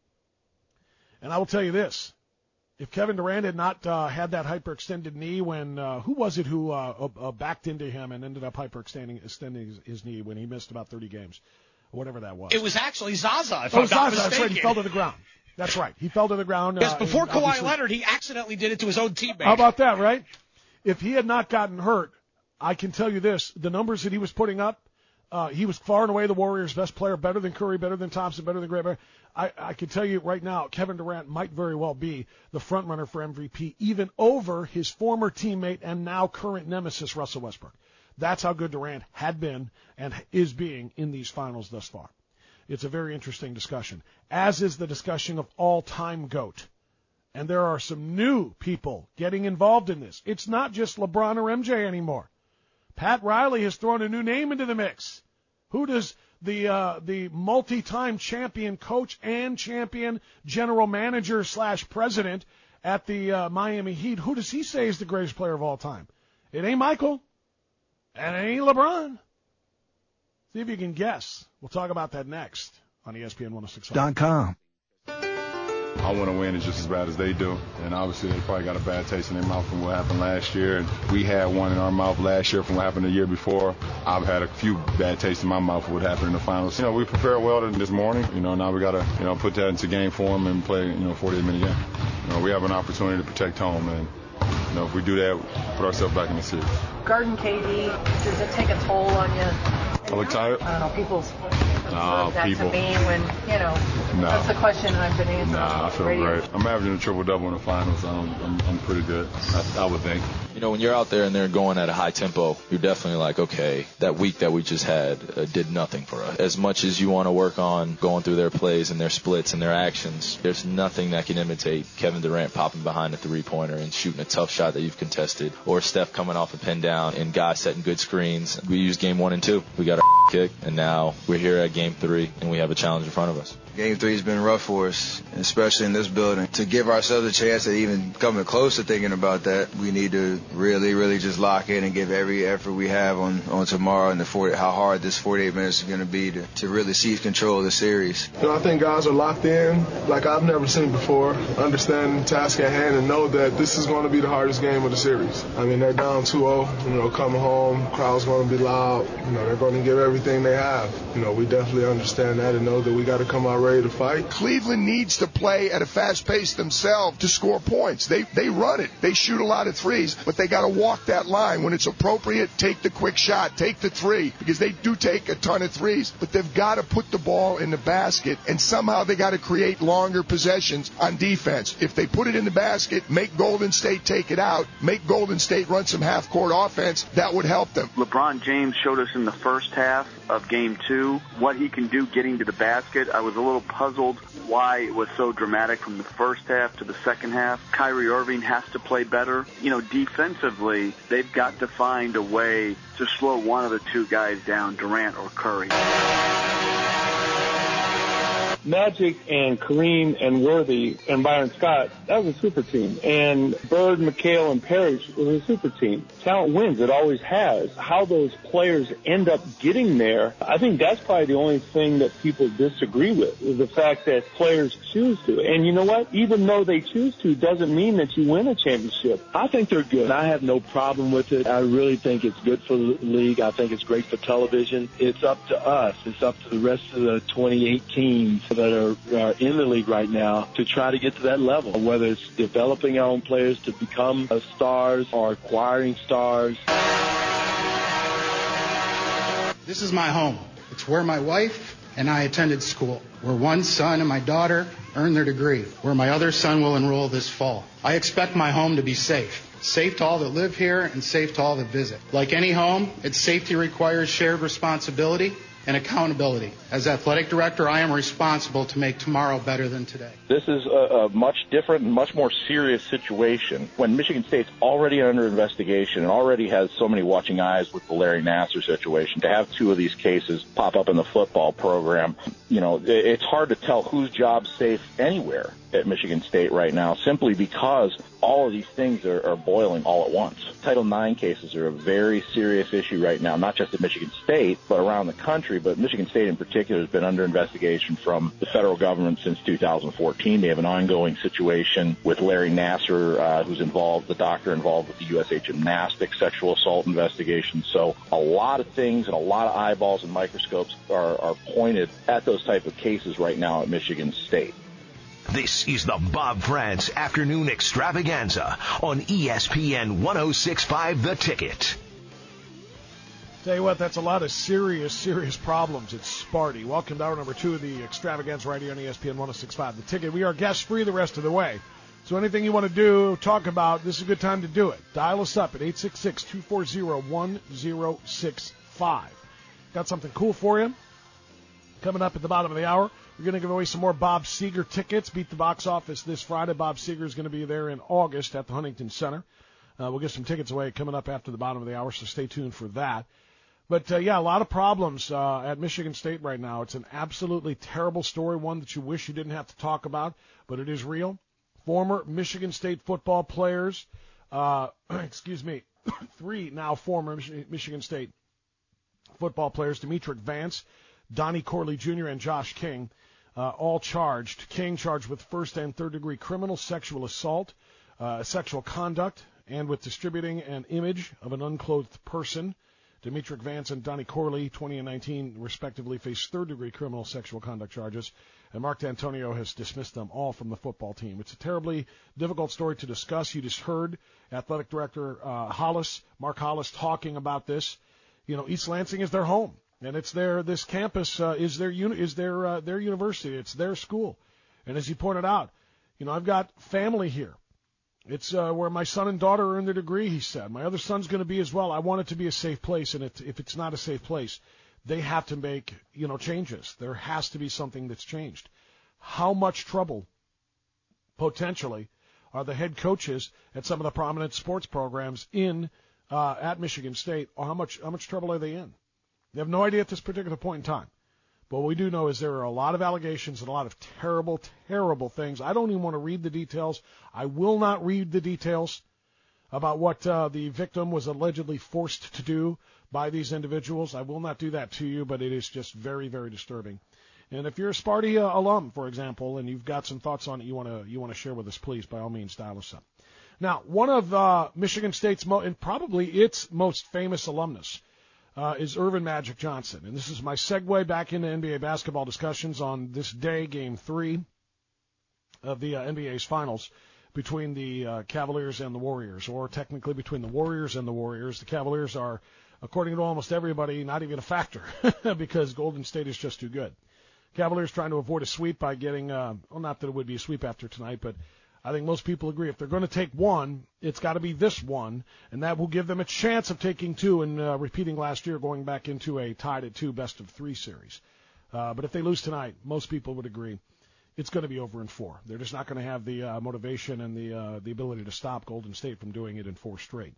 Speaker 13: And I will tell you this. If Kevin Durant had not had that hyperextended knee when, who was it who backed into him and ended up hyperextending his knee when he missed about 30 games? Whatever that was.
Speaker 15: It was actually Zaza, if I'm not
Speaker 13: Zaza,
Speaker 15: mistaken.
Speaker 13: that's right. He fell to the ground. That's right. He fell to the ground.
Speaker 15: Yes, before Kawhi Leonard, he accidentally did it to his own teammate.
Speaker 13: How about that, right? If he had not gotten hurt, I can tell you this, the numbers that he was putting up, he was far and away the Warriors' best player, better than Curry, better than Thompson, better than Gray. I can tell you right now, Kevin Durant might very well be the front runner for MVP, even over his former teammate and now current nemesis, Russell Westbrook. That's how good Durant had been and is being in these finals thus far. It's a very interesting discussion, as is the discussion of all-time GOAT. And there are some new people getting involved in this. It's not just LeBron or MJ anymore. Pat Riley has thrown a new name into the mix. Who does the multi-time champion coach and champion general manager / president at the Miami Heat, who does he say is the greatest player of all time? It ain't Michael, and it ain't LeBron. See if you can guess. We'll talk about that next on ESPN 106.com.
Speaker 1: I want to win it just as bad as they do. And obviously they probably got a bad taste in their mouth from what happened last year. And we had one in our mouth last year from what happened the year before. I've had a few bad tastes in my mouth of what happened in the finals. We prepared well this morning. Now we got to, put that into game form and play, 48-minute game. We have an opportunity to protect home. And, if we do that, put ourselves back in the series.
Speaker 2: Garden KD, does it take a toll on you?
Speaker 1: I look tired?
Speaker 2: I don't know, people that to me when, that's the question I've been answering.
Speaker 1: I feel great. I'm averaging a triple-double in the finals. I'm pretty good, I would think.
Speaker 3: When you're out there and they're going at a high tempo, you're definitely like, okay, that week that we just had did nothing for us. As much as you want to work on going through their plays and their splits and their actions, there's nothing that can imitate Kevin Durant popping behind a three-pointer and shooting a tough shot that you've contested, or Steph coming off a pin down and guys setting good screens. We used game 1 and 2. We got our kick, and now we're here at game 3, and we have a challenge in front of us.
Speaker 4: Game 3 has been rough for us, especially in this building. To give ourselves a chance at even coming close to thinking about that, we need to really, really just lock in and give every effort we have on tomorrow and how hard this 48 minutes is going to be to really seize control of the series.
Speaker 5: I think guys are locked in like I've never seen before, understand the task at hand and know that this is going to be the hardest game of the series. They're down 2-0, coming home, crowd's going to be loud, they're going to give everything everything they have. We definitely understand that and know that we got to come out ready to fight.
Speaker 6: Cleveland needs to play at a fast pace themselves to score points. They run it. They shoot a lot of threes, but they got to walk that line. When it's appropriate, take the quick shot, take the three, because they do take a ton of threes, but they've got to put the ball in the basket, and somehow they got to create longer possessions on defense. If they put it in the basket, make Golden State take it out, make Golden State run some half-court offense, that would help them.
Speaker 7: LeBron James showed us in the first half of Game 2 what he can do getting to the basket. I was a little puzzled why it was so dramatic from the first half to the second half. Kyrie Irving has to play better. Defensively, they've got to find a way to slow one of the two guys down, Durant or Curry.
Speaker 8: Magic and Kareem and Worthy and Byron Scott, that was a super team. And Bird, McHale, and Parrish was a super team. Talent wins. It always has. How those players end up getting there, I think that's probably the only thing that people disagree with, is the fact that players choose to. And you know what? Even though they choose to, doesn't mean that you win a championship.
Speaker 9: I think they're good. I have no problem with it. I really think it's good for the league. I think it's great for television. It's up to us. It's up to the rest of the 28 teams that are in the league right now to try to get to that level, whether it's developing our own players to become stars or acquiring stars.
Speaker 10: This is my home. It's where my wife and I attended school, where one son and my daughter earned their degree, where my other son will enroll this fall. I expect my home to be safe. Safe to all that live here and safe to all that visit. Like any home, its safety requires shared responsibility and accountability. As athletic director, I am responsible to make tomorrow better than today.
Speaker 11: This is a much different and much more serious situation. When Michigan State's already under investigation and already has so many watching eyes with the Larry Nassar situation, to have two of these cases pop up in the football program, it's hard to tell whose job's safe anywhere at Michigan State right now, simply because all of these things are boiling all at once. Title IX cases are a very serious issue right now, not just at Michigan State, but around the country. But Michigan State in particular has been under investigation from the federal government since 2014. They have an ongoing situation with Larry Nassar, who's involved, the doctor involved with the USA Gymnastics sexual assault investigation. So a lot of things and a lot of eyeballs and microscopes are pointed at those type of cases right now at Michigan State.
Speaker 12: This is the Bob France Afternoon Extravaganza on ESPN 106.5 The Ticket.
Speaker 13: Tell you what, that's a lot of serious problems at Sparty. Welcome to hour number 2 of the Extravaganza right here on ESPN 106.5 The Ticket. We are guest-free the rest of the way. So anything you want to do, talk about, this is a good time to do it. Dial us up at 866-240-1065. Got something cool for you coming up at the bottom of the hour. We're going to give away some more Bob Seger tickets. Beat the box office this Friday. Bob Seger is going to be there in August at the Huntington Center. We'll get some tickets away coming up after the bottom of the hour, so stay tuned for that. But, a lot of problems at Michigan State right now. It's an absolutely terrible story, one that you wish you didn't have to talk about, but it is real. Former Michigan State football players, 3 now former Michigan State football players, Demetric Vance, Donnie Corley Jr., and Josh King, all charged. King charged with first and third degree criminal sexual assault, sexual conduct, and with distributing an image of an unclothed person. Demetric Vance and Donnie Corley, 20 and 19, respectively, face third degree criminal sexual conduct charges, and Mark D'Antonio has dismissed them all from the football team. It's a terribly difficult story to discuss. You just heard Athletic Director Mark Hollis, talking about this. East Lansing is their home. And it's this campus is their university. It's their school. And as he pointed out, I've got family here. It's where my son and daughter earned their degree, he said. My other son's going to be as well. I want it to be a safe place, and if it's not a safe place, they have to make, changes. There has to be something that's changed. How much trouble, potentially, are the head coaches at some of the prominent sports programs at Michigan State, or how much trouble are they in? They have no idea at this particular point in time. But what we do know is there are a lot of allegations and a lot of terrible, terrible things. I don't even want to read the details. I will not read the details about what the victim was allegedly forced to do by these individuals. I will not do that to you, but it is just very, very disturbing. And if you're a Sparty alum, for example, and you've got some thoughts on it you want to share with us, please, by all means, dial us up. Now, one of Michigan State's and probably its most famous alumnus, is Earvin Magic Johnson. And this is my segue back into NBA basketball discussions on this day, Game 3 of the NBA's finals between the Cavaliers and the Warriors, or technically between the Warriors and the Warriors. The Cavaliers are, according to almost everybody, not even a factor because Golden State is just too good. Cavaliers trying to avoid a sweep by getting, well, not that it would be a sweep after tonight, but I think most people agree if they're going to take one, it's got to be this one, and that will give them a chance of taking two and repeating last year, going back into a tied at 2 best-of-3 series. But if they lose tonight, most people would agree it's going to be over in 4. They're just not going to have the motivation and the ability to stop Golden State from doing it in 4 straight.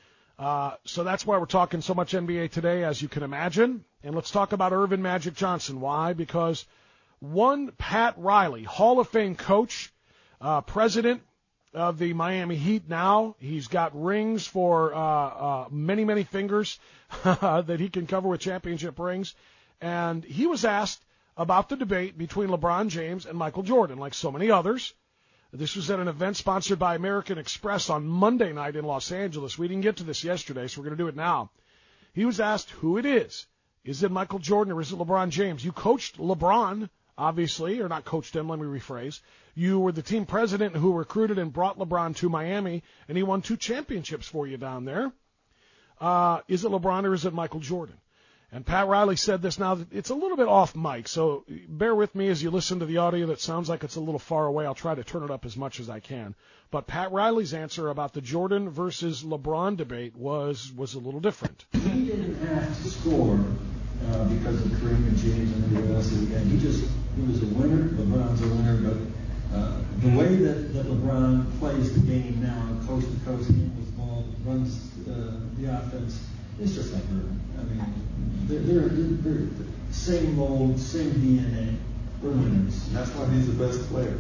Speaker 13: So that's why we're talking so much NBA today, as you can imagine. And let's talk about Earvin Magic Johnson. Why? Because one Pat Riley, Hall of Fame coach, president of the Miami Heat now. He's got rings for many, many fingers that he can cover with championship rings. And he was asked about the debate between LeBron James and Michael Jordan, like so many others. This was at an event sponsored by American Express on Monday night in Los Angeles. We didn't get to this yesterday, so we're going to do it now. He was asked who it is. Is it Michael Jordan or is it LeBron James? You coached LeBron, obviously, or not coached him, let me rephrase. You were the team president who recruited and brought LeBron to Miami, and he won 2 championships for you down there. Is it LeBron or is it Michael Jordan? And Pat Riley said this. Now, it's a little bit off mic, so bear with me as you listen to the audio that sounds like it's a little far away. I'll try to turn it up as much as I can. But Pat Riley's answer about the Jordan versus LeBron debate was a little different.
Speaker 18: He didn't have to score because of Kareem and James and everybody else. And he was a winner. LeBron's a winner. But the way that LeBron plays the game now, coast to coast, handles the ball, runs the offense, it's just like Earvin. I mean, they're same mold, same DNA. We're winners.
Speaker 5: That's why he's the best player.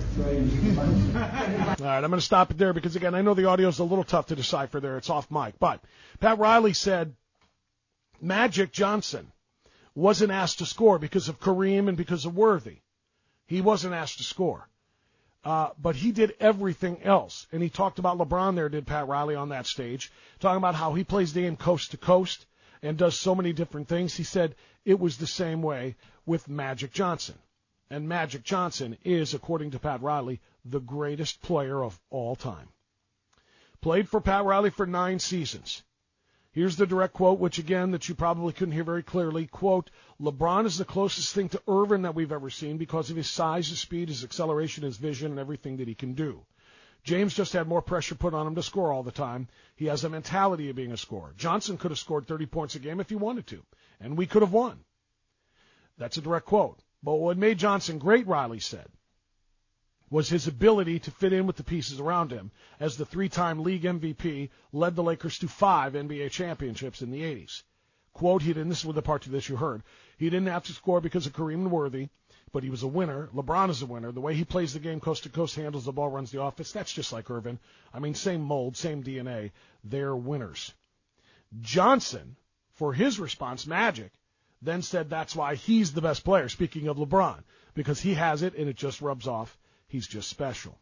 Speaker 13: All right, I'm going to stop it there because, again, I know the audio is a little tough to decipher there. It's off mic. But Pat Riley said Magic Johnson wasn't asked to score because of Kareem and because of Worthy. He wasn't asked to score. But he did everything else. And he talked about LeBron there, did Pat Riley on that stage, talking about how he plays the game coast to coast and does so many different things. He said it was the same way with Magic Johnson. And Magic Johnson is, according to Pat Riley, the greatest player of all time. Played for Pat Riley for 9 seasons. Here's the direct quote, which, again, that you probably couldn't hear very clearly. Quote, LeBron is the closest thing to Earvin that we've ever seen because of his size, his speed, his acceleration, his vision, and everything that he can do. James just had more pressure put on him to score all the time. He has a mentality of being a scorer. Johnson could have scored 30 points a game if he wanted to, and we could have won. That's a direct quote. But what made Johnson great, Riley said, was his ability to fit in with the pieces around him. As the 3-time league MVP, led the Lakers to 5 NBA championships in the 80s. Quote, and this was the part of this you heard, he didn't have to score because of Kareem and Worthy, but he was a winner. LeBron is a winner. The way he plays the game coast to coast, handles the ball, runs the offense, that's just like Earvin. I mean, same mold, same DNA. They're winners. Johnson, for his response, Magic, then said that's why he's the best player, speaking of LeBron, because he has it and it just rubs off. He's just special.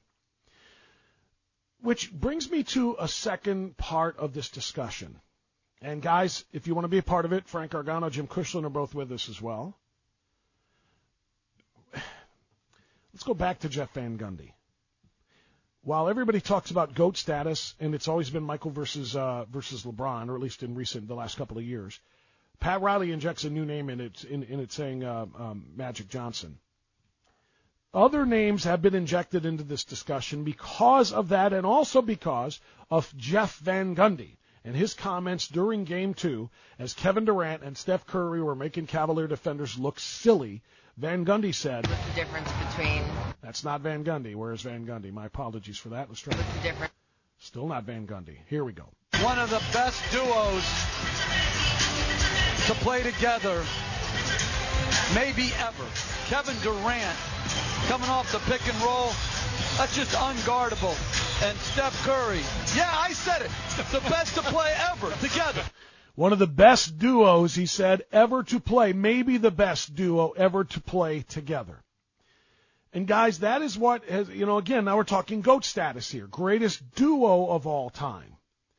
Speaker 13: Which brings me to a second part of this discussion. And guys, if you want to be a part of it, Frank Argano, Jim Cushlan are both with us as well. Let's go back to Jeff Van Gundy. While everybody talks about GOAT status, and it's always been Michael versus LeBron, or at least in the last couple of years, Pat Riley injects a new name in it saying Magic Johnson. Other names have been injected into this discussion because of that, and also because of Jeff Van Gundy and his comments during Game 2 as Kevin Durant and Steph Curry were making Cavalier defenders look silly. Van Gundy said,
Speaker 19: what's the difference between...
Speaker 13: That's not Van Gundy. Where is Van Gundy? My apologies for that. Let's try.
Speaker 19: What's the difference?
Speaker 13: Still not Van Gundy. Here we go.
Speaker 20: One of the best duos to play together maybe ever. Kevin Durant coming off the pick and roll, that's just unguardable. And Steph Curry, yeah, I said it, the best to play ever together.
Speaker 13: One of the best duos, he said, ever to play, maybe the best duo ever to play together. And guys, that is what has, again, now we're talking GOAT status here, greatest duo of all time.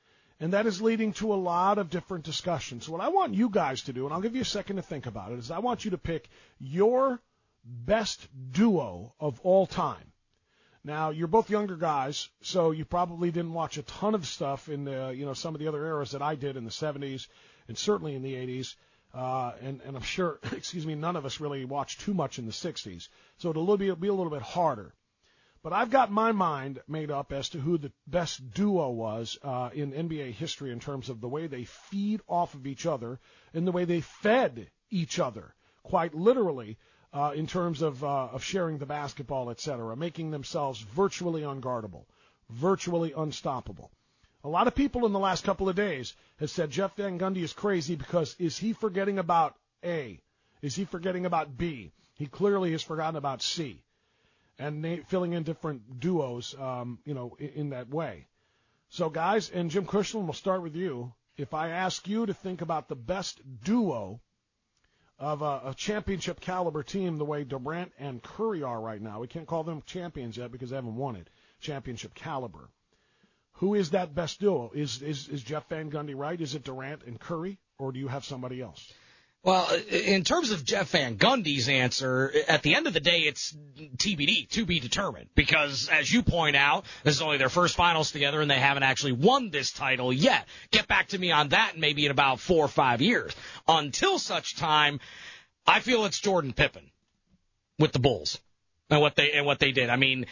Speaker 13: And that is leading to a lot of different discussions. So what I want you guys to do, and I'll give you a second to think about it, is I want you to pick your best duo of all time. Now, you're both younger guys, so you probably didn't watch a ton of stuff in the, some of the other eras that I did in the 70s and certainly in the 80s. And I'm sure, none of us really watched too much in the 60s. So it'll be a little bit harder. But I've got my mind made up as to who the best duo was in NBA history in terms of the way they feed off of each other and the way they fed each other, quite literally, in terms of sharing the basketball, etc., making themselves virtually unguardable, virtually unstoppable. A lot of people in the last couple of days have said Jeff Van Gundy is crazy because is he forgetting about A? Is he forgetting about B? He clearly has forgotten about C. And filling in different duos, in that way. So, guys, and Jim Cushman, we'll start with you. If I ask you to think about the best duo of a championship caliber team the way Durant and Curry are right now, we can't call them champions yet because they haven't won it, championship caliber. Who is that best duo? Is Jeff Van Gundy right? Is it Durant and Curry, or do you have somebody else?
Speaker 15: Well, in terms of Jeff Van Gundy's answer, at the end of the day, it's TBD, to be determined, because, as you point out, this is only their first finals together, and they haven't actually won this title yet. Get back to me on that maybe in about 4 or 5 years. Until such time, I feel it's Jordan Pippen with the Bulls and what they did. I mean,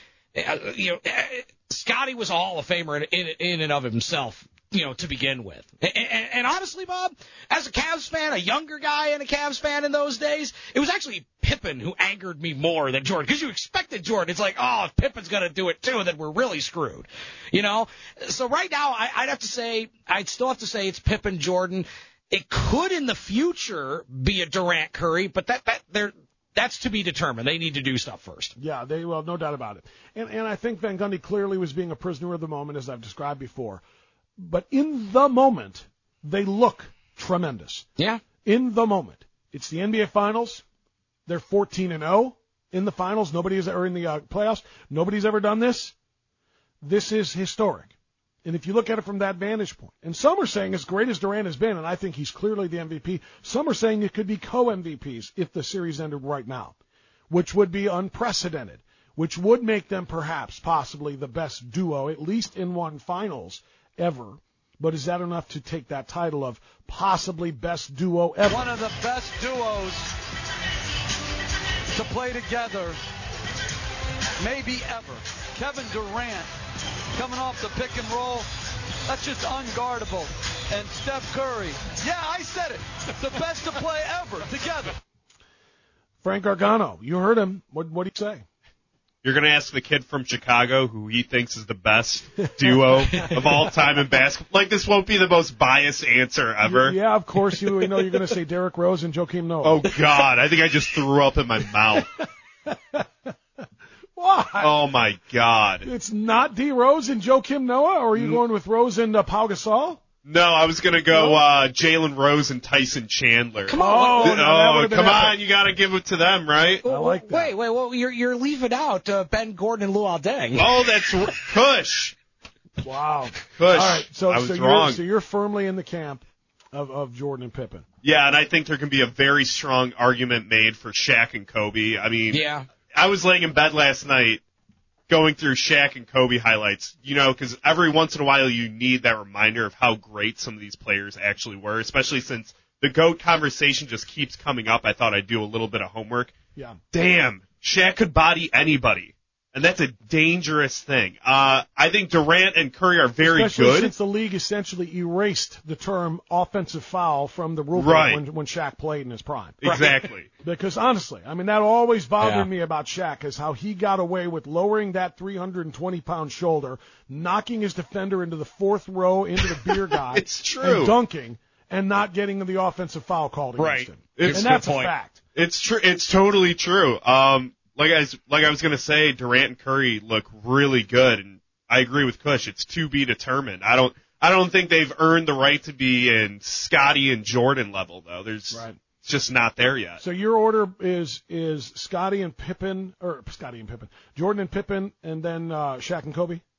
Speaker 15: Scotty was a Hall of Famer in and of himself, to begin with. And honestly, Bob, as a Cavs fan, a younger guy and a Cavs fan in those days, it was actually Pippen who angered me more than Jordan, because you expected Jordan. It's like, if Pippen's going to do it too, then we're really screwed, So right now, I'd still have to say it's Pippen, Jordan. It could in the future be a Durant Curry, but that's to be determined. They need to do stuff first.
Speaker 13: Yeah, no doubt about it. And I think Van Gundy clearly was being a prisoner of the moment, as I've described before. But in the moment, they look tremendous.
Speaker 15: Yeah.
Speaker 13: In the moment. It's the NBA Finals. They're 14-0 in the finals. Or in the playoffs. Nobody's ever done this. This is historic. And if you look at it from that vantage point, and some are saying as great as Durant has been, and I think he's clearly the MVP, some are saying it could be co-MVPs if the series ended right now, which would be unprecedented, which would make them possibly the best duo, at least in one finals ever. But is that enough to take that title of possibly best duo ever?
Speaker 20: One of the best duos to play together, maybe ever. Kevin Durant coming off the pick and roll, that's just unguardable. And Steph Curry, I said it, the best to play ever together.
Speaker 13: Frank Gargano, you heard him. What did he say?
Speaker 14: You're going to ask the kid from Chicago who he thinks is the best duo of all time in basketball. Like, this won't be the most biased answer ever.
Speaker 13: Yeah, of course. You're going to say Derrick Rose and Joakim Noah.
Speaker 14: Oh, God. I think I just threw up in my mouth.
Speaker 13: Why?
Speaker 14: Oh, my God.
Speaker 13: It's not D. Rose and Joakim Noah? Or are you going with Rose and Pau Gasol?
Speaker 14: No, I was going to go Jalen Rose and Tyson Chandler.
Speaker 15: Come on.
Speaker 14: Come on. You got to give it to them, right?
Speaker 13: I like that.
Speaker 15: Wait. Well, you're leaving out Ben Gordon and Luol Deng.
Speaker 14: Oh, that's Kush.
Speaker 13: Wow.
Speaker 14: Kush.
Speaker 13: All right. So
Speaker 14: I was wrong.
Speaker 13: So you're firmly in the camp of Jordan and Pippen.
Speaker 14: Yeah, and I think there can be a very strong argument made for Shaq and Kobe. I mean,
Speaker 15: yeah.
Speaker 14: I was laying in bed last night going through Shaq and Kobe highlights, because every once in a while you need that reminder of how great some of these players actually were, especially since the GOAT conversation just keeps coming up. I thought I'd do a little bit of homework.
Speaker 13: Yeah.
Speaker 14: Damn, Shaq could body anybody, and that's a dangerous thing. I think Durant and Curry are very
Speaker 13: especially
Speaker 14: good.
Speaker 13: Since the league essentially erased the term offensive foul from the rule
Speaker 14: right.
Speaker 13: when Shaq played in his prime.
Speaker 14: Exactly.
Speaker 13: Because honestly, I mean, that always bothered me about Shaq is how he got away with lowering that 320-pound shoulder, knocking his defender into the fourth row into the beer guy.
Speaker 14: It's true.
Speaker 13: And dunking and not getting the offensive foul called against him. And that's a fact.
Speaker 14: It's true. It's totally true. Like I was going to say, Durant and Curry look really good, and I agree with Kush. It's to be determined. I don't think they've earned the right to be in Scotty and Jordan level, though. It's just not there yet.
Speaker 13: So your order is Jordan and Pippen, and then Shaq and Kobe?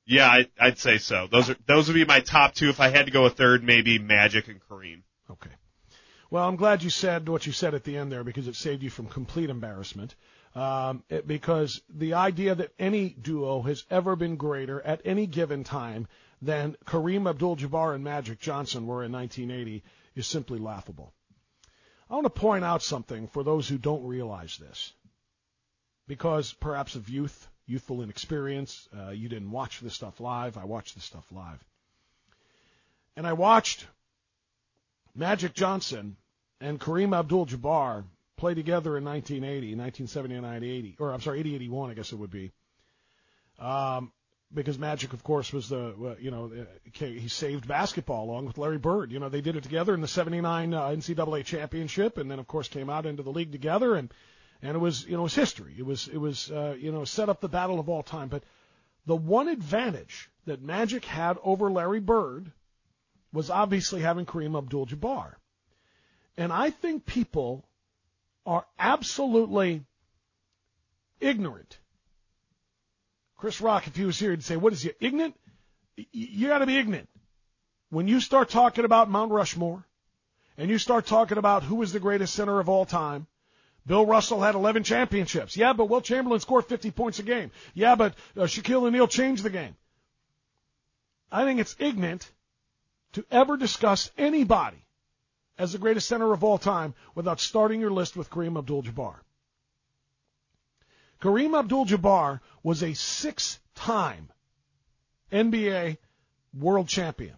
Speaker 14: Yeah, I'd say so. Those would be my top two. If I had to go a third, maybe Magic and Kareem.
Speaker 13: Okay. Well, I'm glad you said what you said at the end there because it saved you from complete embarrassment. Because the idea that any duo has ever been greater at any given time than Kareem Abdul-Jabbar and Magic Johnson were in 1980 is simply laughable. I want to point out something for those who don't realize this. Because perhaps of youthful inexperience, you didn't watch this stuff live. I watched this stuff live. And I watched Magic Johnson and Kareem Abdul-Jabbar play together in 1979, 80, or I'm sorry, 80-81, I guess it would be. Because Magic, of course, was he saved basketball along with Larry Bird. You know, they did it together in the 79 NCAA championship, and then, of course, came out into the league together, and it was, it was history. It was set up the battle of all time. But the one advantage that Magic had over Larry Bird was obviously having Kareem Abdul-Jabbar. And I think people are absolutely ignorant. Chris Rock, if he was here, he'd say, what is he, ignorant? You got to be ignorant. When you start talking about Mount Rushmore and you start talking about who is the greatest center of all time, Bill Russell had 11 championships. Yeah, but Wilt Chamberlain scored 50 points a game. Yeah, but Shaquille O'Neal changed the game. I think it's ignorant to ever discuss anybody as the greatest center of all time without starting your list with Kareem Abdul-Jabbar. Kareem Abdul-Jabbar was a 6-time NBA world champion.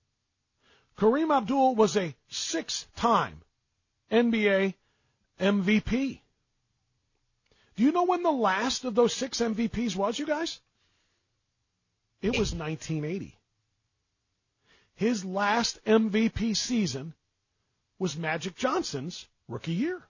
Speaker 13: Kareem Abdul was a 6-time NBA MVP. Do you know when the last of those 6 MVPs was, you guys? It was 1980. His last MVP season was Magic Johnson's rookie year.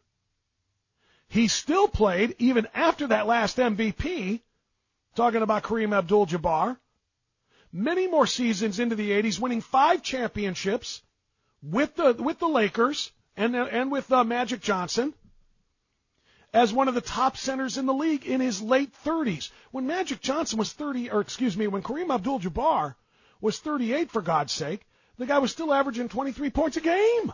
Speaker 13: He still played, even after that last MVP, talking about Kareem Abdul-Jabbar, many more seasons into the 80s, winning 5 championships with the Lakers and with Magic Johnson as one of the top centers in the league in his late 30s. When Magic Johnson was when Kareem Abdul-Jabbar was 38, for God's sake, the guy was still averaging 23 points a game.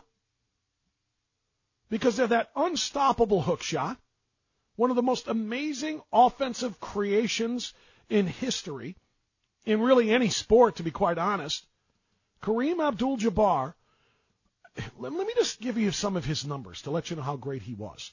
Speaker 13: Because of that unstoppable hook shot, one of the most amazing offensive creations in history, in really any sport, to be quite honest. Kareem Abdul-Jabbar, let me just give you some of his numbers to let you know how great he was.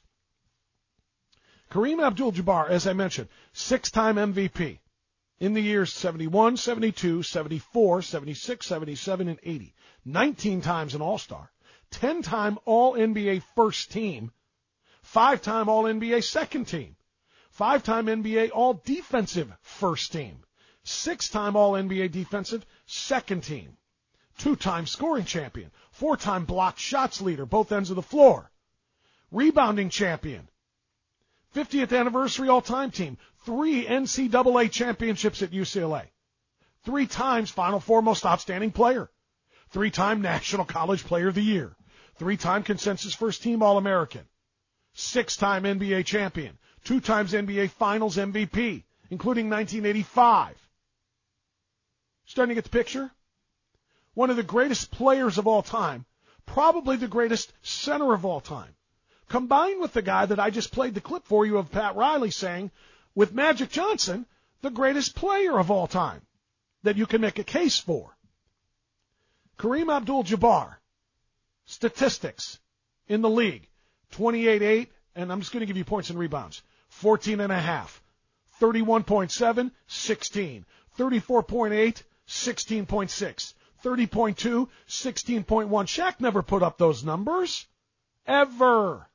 Speaker 13: Kareem Abdul-Jabbar, as I mentioned, 6-time MVP in the years 71, 72, 74, 76, 77, and 80. 19 times an All-Star. 10-time All-NBA first team, 5-time All-NBA second team, 5-time NBA All-Defensive first team, 6-time All-NBA defensive second team, 2-time scoring champion, 4-time blocked shots leader, both ends of the floor, rebounding champion, 50th anniversary all-time team, 3 NCAA championships at UCLA, 3 times Final Four most outstanding player, 3-time National College Player of the Year, 3-time consensus first team All-American, 6-time NBA champion, 2 times NBA Finals MVP, including 1985. Starting to get the picture? One of the greatest players of all time, probably the greatest center of all time. Combined with the guy that I just played the clip for you of Pat Riley saying, with Magic Johnson, the greatest player of all time that you can make a case for. Kareem Abdul-Jabbar, statistics in the league, 28-8, and I'm just going to give you points and rebounds, 14.5, 31.7, 16, 34.8, 16.6, 30.2, 16.1. Shaq never put up those numbers, ever.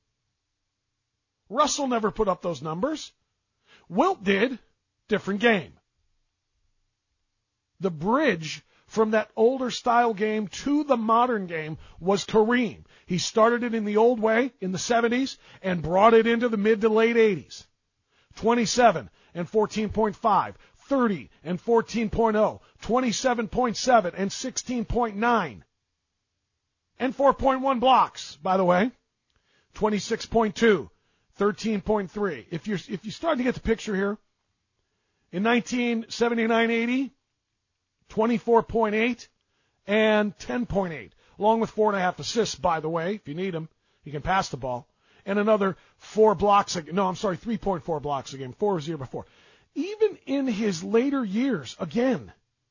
Speaker 13: Russell never put up those numbers. Wilt did, different game. The bridge from that older style game to the modern game was Kareem. He started it in the old way in the 70s and brought it into the mid to late 80s. 27 and 14.5, 30 and 14.0, 27.7 and 16.9, and 4.1 blocks, by the way. 26.2, 13.3. If you start to get the picture here, in 1979-80, 24.8 and 10.8, along with 4.5 assists, by the way. If you need him, he can pass the ball. And another 3.4 blocks a game. 4 was the year before. Even in his later years, again,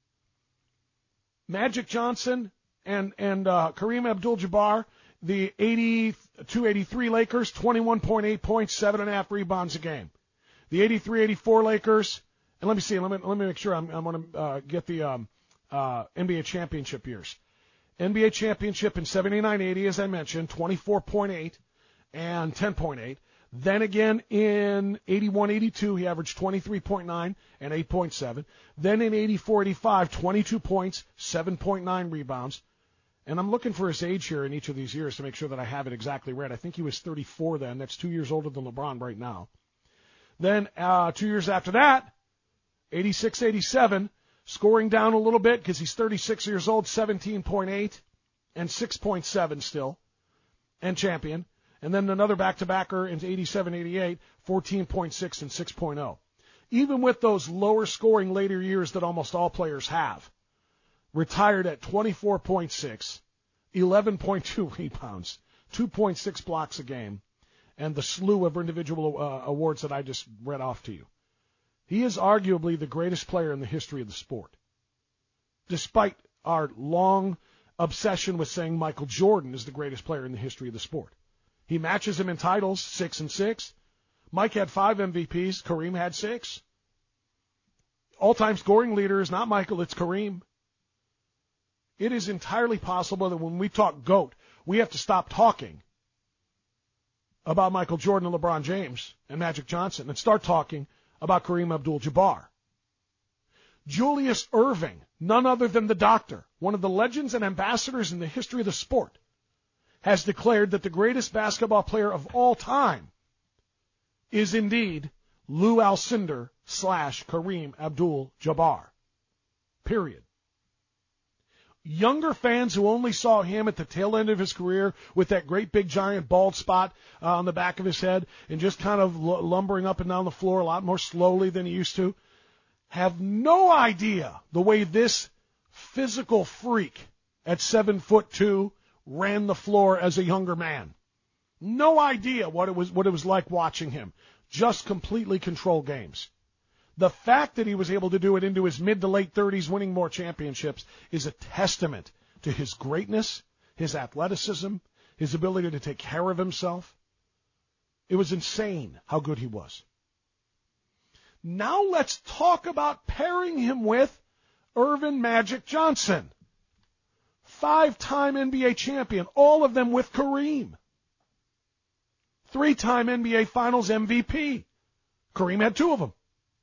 Speaker 13: Magic Johnson and Kareem Abdul-Jabbar, the 82-83 Lakers, 21.8 points, 7.5 rebounds a game. The 83-84 Lakers, and let me make sure I'm going to get the NBA championship years. NBA championship in 79-80, as I mentioned, 24.8 and 10.8. Then again in 81-82, he averaged 23.9 and 8.7. Then in 84-85, 22 points, 7.9 rebounds. And I'm looking for his age here in each of these years to make sure that I have it exactly right. I think he was 34 then. That's 2 years older than LeBron right now. Then 2 years after that, 86-87, scoring down a little bit because he's 36 years old, 17.8 and 6.7 still, and champion. And then another back-to-backer in 87-88, 14.6 and 6.0. Even with those lower scoring later years that almost all players have, retired at 24.6, 11.2 rebounds, 2.6 blocks a game, and the slew of individual awards that I just read off to you. He is arguably the greatest player in the history of the sport. Despite our long obsession with saying Michael Jordan is the greatest player in the history of the sport. He matches him in titles, 6 and 6. Mike had 5 MVPs. Kareem had 6. All-time scoring leader is not Michael, it's Kareem. It is entirely possible that when we talk GOAT, we have to stop talking about Michael Jordan and LeBron James and Magic Johnson and start talking about Kareem Abdul-Jabbar. Julius Erving, none other than the doctor, one of the legends and ambassadors in the history of the sport, has declared that the greatest basketball player of all time is indeed Lou Alcindor / Kareem Abdul-Jabbar. Period. Younger fans who only saw him at the tail end of his career with that great big giant bald spot on the back of his head and just kind of lumbering up and down the floor a lot more slowly than he used to, have no idea the way this physical freak at 7'2" ran the floor as a younger man. No idea what it was like watching him. Just completely control games. The fact that he was able to do it into his mid to late 30s, winning more championships, is a testament to his greatness, his athleticism, his ability to take care of himself. It was insane how good he was. Now let's talk about pairing him with Earvin Magic Johnson. 5-time NBA champion, all of them with Kareem. 3-time NBA Finals MVP. Kareem had 2 of them.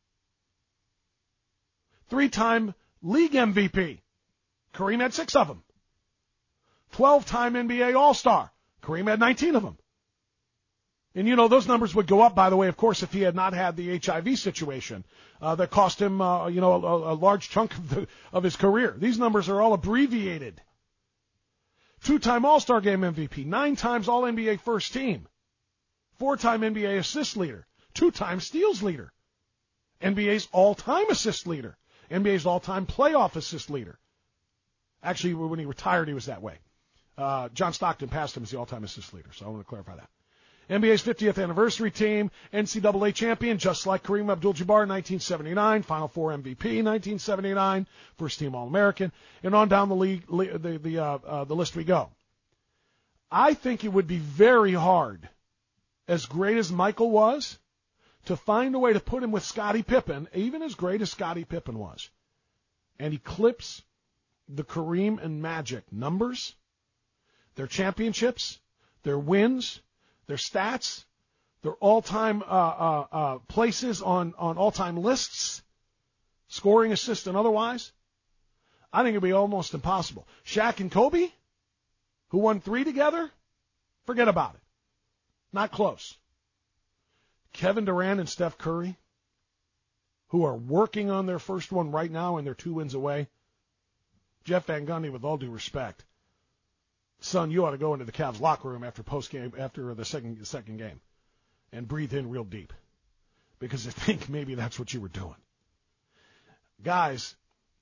Speaker 13: 3-time league MVP. Kareem had 6 of them. 12-time NBA All-Star. Kareem had 19 of them. And, those numbers would go up, by the way, of course, if he had not had the HIV situation that cost him, a large chunk of his career. These numbers are all abbreviated. 2-time All-Star Game MVP. 9 times All-NBA First Team. 4-time NBA Assist Leader. 2-time Steals Leader. NBA's All-Time Assist Leader. NBA's All-Time Playoff Assist Leader. Actually, when he retired, he was that way. John Stockton passed him as the All-Time Assist Leader, so I want to clarify that. NBA's 50th anniversary team, NCAA champion, just like Kareem Abdul-Jabbar, 1979, Final Four MVP, 1979, first team All-American, and on down the list we go. I think it would be very hard, as great as Michael was, to find a way to put him with Scottie Pippen, even as great as Scottie Pippen was, and eclipse the Kareem and Magic numbers, their championships, their wins, their stats, their all-time places on all-time lists, scoring, assist, and otherwise. I think it would be almost impossible. Shaq and Kobe, who won 3 together, forget about it. Not close. Kevin Durant and Steph Curry, who are working on their first one right now and they're 2 wins away. Jeff Van Gundy, with all due respect, son, you ought to go into the Cavs locker room after the second game and breathe in real deep, because I think maybe that's what you were doing. Guys,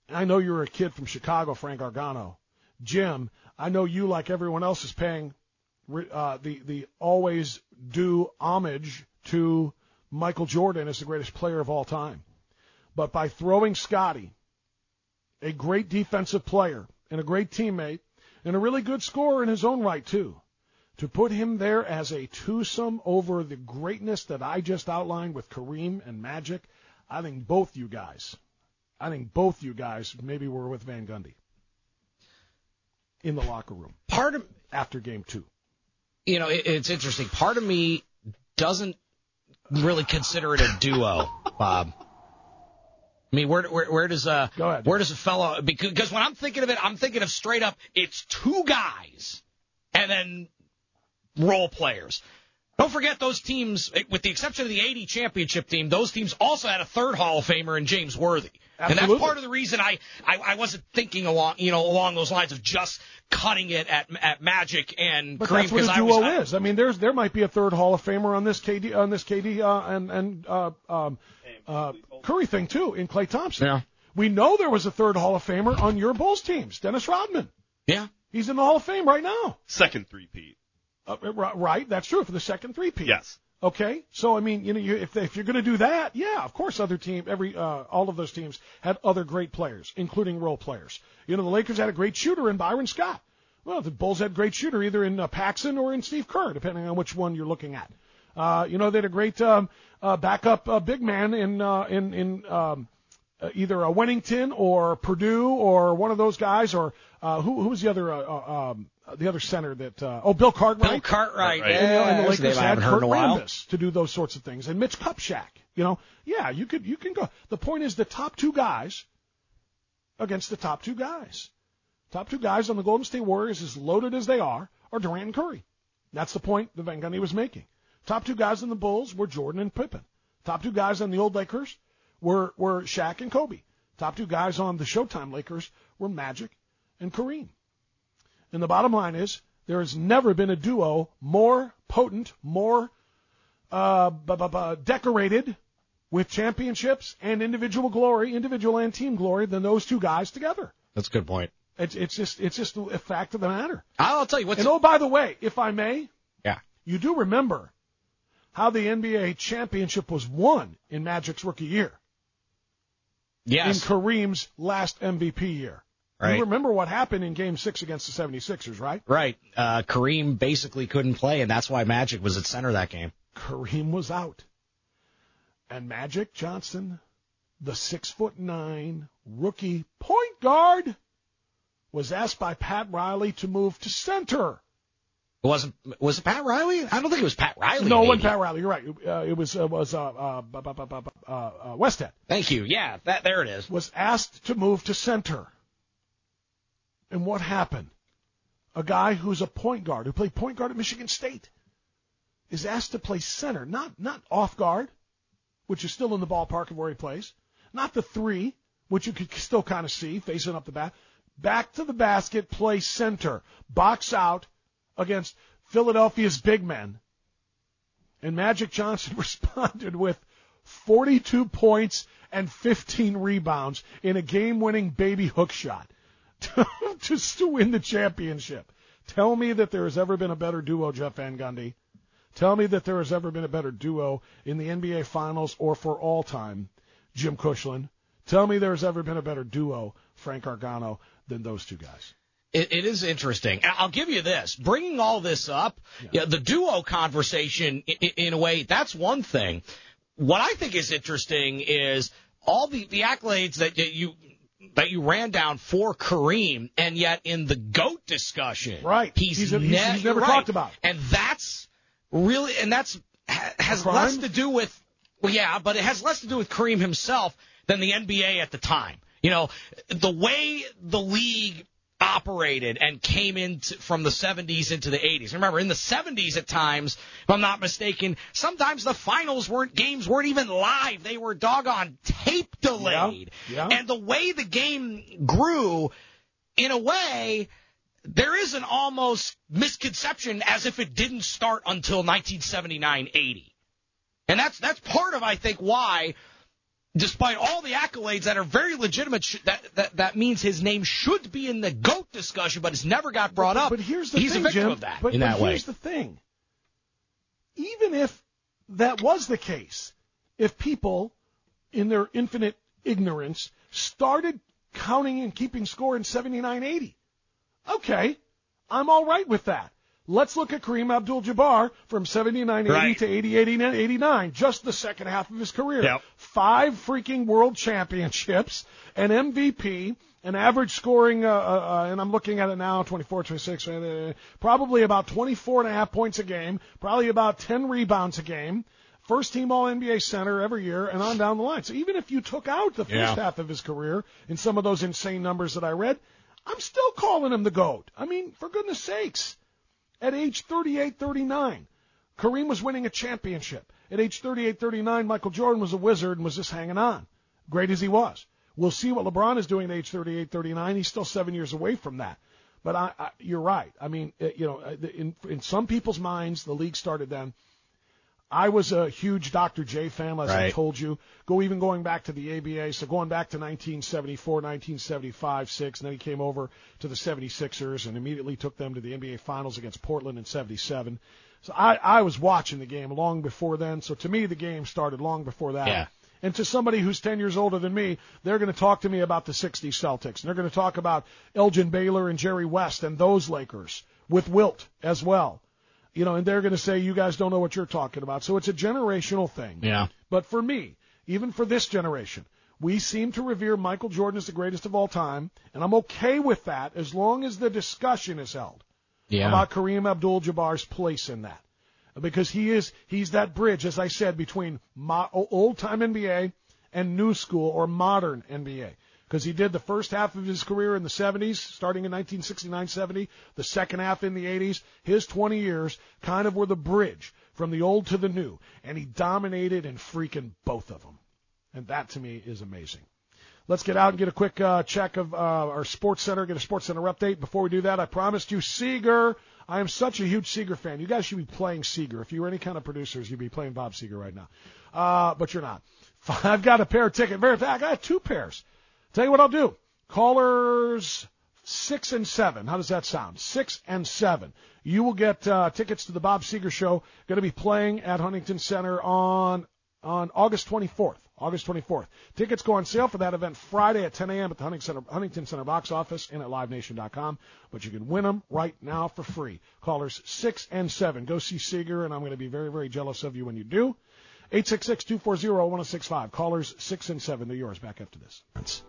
Speaker 13: I know you're a kid from Chicago, Frank Gargano. Jim, I know you, like everyone else, is paying the always due homage to Michael Jordan as the greatest player of all time. But by throwing Scotty, a great defensive player and a great teammate and a really good scorer in his own right, too, to put him there as a twosome over the greatness that I just outlined with Kareem and Magic, I think both you guys maybe were with Van Gundy in the locker room after Game 2.
Speaker 15: You know, it's interesting. Part of me doesn't really consider it a duo, Bob. I mean, where does a fellow, because when I'm thinking of it, I'm thinking of straight up, it's two guys and then role players. Don't forget those teams, with the exception of the 80 championship team, those teams also had a third Hall of Famer in James Worthy. Absolutely. And that's part of the reason I wasn't thinking along those lines of just cutting it at Magic and
Speaker 13: but
Speaker 15: Kareem.
Speaker 13: That's what a duo is. I mean, there might be a third Hall of Famer on this KD Curry thing too in Klay Thompson.
Speaker 15: Yeah.
Speaker 13: We know there was a third Hall of Famer on your Bulls teams, Dennis Rodman.
Speaker 15: Yeah.
Speaker 13: He's in the Hall of Fame right now.
Speaker 14: Second three-peat.
Speaker 13: Right, that's true, for the second three-peat.
Speaker 14: Yes.
Speaker 13: Okay, so I mean, if you're going to do that, yeah, of course, all of those teams had other great players, including role players. The Lakers had a great shooter in Byron Scott. Well, the Bulls had a great shooter either in Paxson or in Steve Kerr, depending on which one you're looking at. They had a great backup big man in either a Wennington or Purdue or one of those guys, or who was the other center that Bill Cartwright.
Speaker 15: Bill Cartwright,
Speaker 13: and the Lakers had Kurt Rambis to do those sorts of things, and Mitch Kupchak. Yeah, you can go. The point is the top two guys against the top two guys. Top two guys on the Golden State Warriors, as loaded as they are Durant and Curry. That's the point that Van Gundy was making. Top two guys on the Bulls were Jordan and Pippen. Top two guys on the old Lakers were Shaq and Kobe. Top two guys on the Showtime Lakers were Magic and Kareem. And the bottom line is there has never been a duo more potent, more decorated with championships and individual and team glory than those two guys together.
Speaker 15: That's a good point.
Speaker 13: It's just a fact of the matter.
Speaker 15: I'll tell you what's.
Speaker 13: And by the way, if I may,
Speaker 15: yeah,
Speaker 13: you do remember how the NBA championship was won in Magic's rookie year.
Speaker 15: Yes.
Speaker 13: In Kareem's last MVP year.
Speaker 15: Right.
Speaker 13: You remember what happened in Game 6 against the 76ers, right?
Speaker 15: Right. Kareem basically couldn't play, and that's why Magic was at center that game.
Speaker 13: Kareem was out. And Magic Johnson, the 6'9" rookie point guard, was asked by Pat Riley to move to center.
Speaker 15: Was it Pat Riley? I don't think it was Pat Riley.
Speaker 13: No, it wasn't Pat Riley. You're right. It was Westhead.
Speaker 15: Thank you. Yeah, there it is.
Speaker 13: Was asked to move to center. And what happened? A guy who's a point guard, who played point guard at Michigan State, is asked to play center, not off guard, which is still in the ballpark of where he plays, not the three, which you could still kind of see facing up the bat. Back to the basket, play center, box out against Philadelphia's big men. And Magic Johnson responded with 42 points and 15 rebounds in a game-winning baby hook shot just to win the championship. Tell me that there has ever been a better duo, Jeff Van Gundy. Tell me that there has ever been a better duo in the NBA Finals or for all time, Jim Cushlan. Tell me there has ever been a better duo, Frank Gargano, than those two guys.
Speaker 15: It is interesting. I'll give you this. Bringing all this up, the duo conversation, in a way, that's one thing. What I think is interesting is all the accolades that you ran down for Kareem, and yet in the GOAT discussion,
Speaker 13: right? He's never talked about.
Speaker 15: And that's really, and that's has less to do with, but it has less to do with Kareem himself than the NBA at the time. The way the league operated and came in from the 70s into the 80s. Remember, in the 70s at times, if I'm not mistaken, sometimes the finals games weren't even live. They were doggone tape delayed.
Speaker 13: Yeah.
Speaker 15: And the way the game grew, in a way, there is an almost misconception as if it didn't start until 1979-80. And that's part of, I think, why despite all the accolades that are very legitimate, that means his name should be in the GOAT discussion, but it's never got brought up.
Speaker 13: But here's the
Speaker 15: He's
Speaker 13: thing,
Speaker 15: a victim
Speaker 13: Jim,
Speaker 15: of that
Speaker 13: but
Speaker 15: in that way.
Speaker 13: Here's the thing. Even if that was the case, if people, in their infinite ignorance, started counting and keeping score in 79-80, okay, I'm all right with that. Let's look at Kareem Abdul-Jabbar from 79-80 to 80-89, just the second half of his career.
Speaker 15: Yep.
Speaker 13: 5 freaking world championships, an MVP, an average scoring, and I'm looking at it now, 24, 26, probably about 24.5 points a game, probably about 10 rebounds a game, first team All-NBA center every year, and on down the line. So even if you took out the first half of his career in some of those insane numbers that I read, I'm still calling him the GOAT. I mean, for goodness sakes. At age 38, 39, Kareem was winning a championship. At age 38, 39, Michael Jordan was a wizard and was just hanging on, great as he was. We'll see what LeBron is doing at age 38, 39. He's still 7 years away from that. But you're right. I mean, in some people's minds, the league started then. I was a huge Dr. J fan, as I told you. Going back to the ABA, so going back to 1974, 1975, 6, and then he came over to the 76ers and immediately took them to the NBA Finals against Portland in 77. So I was watching the game long before then. So to me, the game started long before that.
Speaker 15: Yeah.
Speaker 13: And to somebody who's 10 years older than me, they're going to talk to me about the 60s Celtics. And they're going to talk about Elgin Baylor and Jerry West and those Lakers with Wilt as well. And they're going to say, you guys don't know what you're talking about. So it's a generational thing.
Speaker 15: Yeah.
Speaker 13: But for me, even for this generation, we seem to revere Michael Jordan as the greatest of all time, and I'm okay with that as long as the discussion is held about Kareem Abdul-Jabbar's place in that. Because he's that bridge, as I said, between old-time NBA and new school or modern NBA. Because he did the first half of his career in the 70s, starting in 1969-70, the second half in the 80s. His 20 years kind of were the bridge from the old to the new, and he dominated in freaking both of them. And that, to me, is amazing. Let's get out and get a quick check of our Sports Center, get a Sports Center update. Before we do that, I promised you Seeger. I am such a huge Seeger fan. You guys should be playing Seeger. If you were any kind of producers, you'd be playing Bob Seeger right now. But you're not. I've got a pair of tickets. Matter of fact, I got 2 pairs. Tell you what I'll do. Callers 6 and 7. How does that sound? 6 and 7. You will get tickets to the Bob Seeger Show. Going to be playing at Huntington Center on August 24th. August 24th. Tickets go on sale for that event Friday at 10 a.m. at the Huntington Center box office and at LiveNation.com. But you can win them right now for free. Callers 6 and 7. Go see Seeger, and I'm going to be very, very jealous of you when you do. 866-240-1065. Callers 6 and 7. They're yours. Back after this.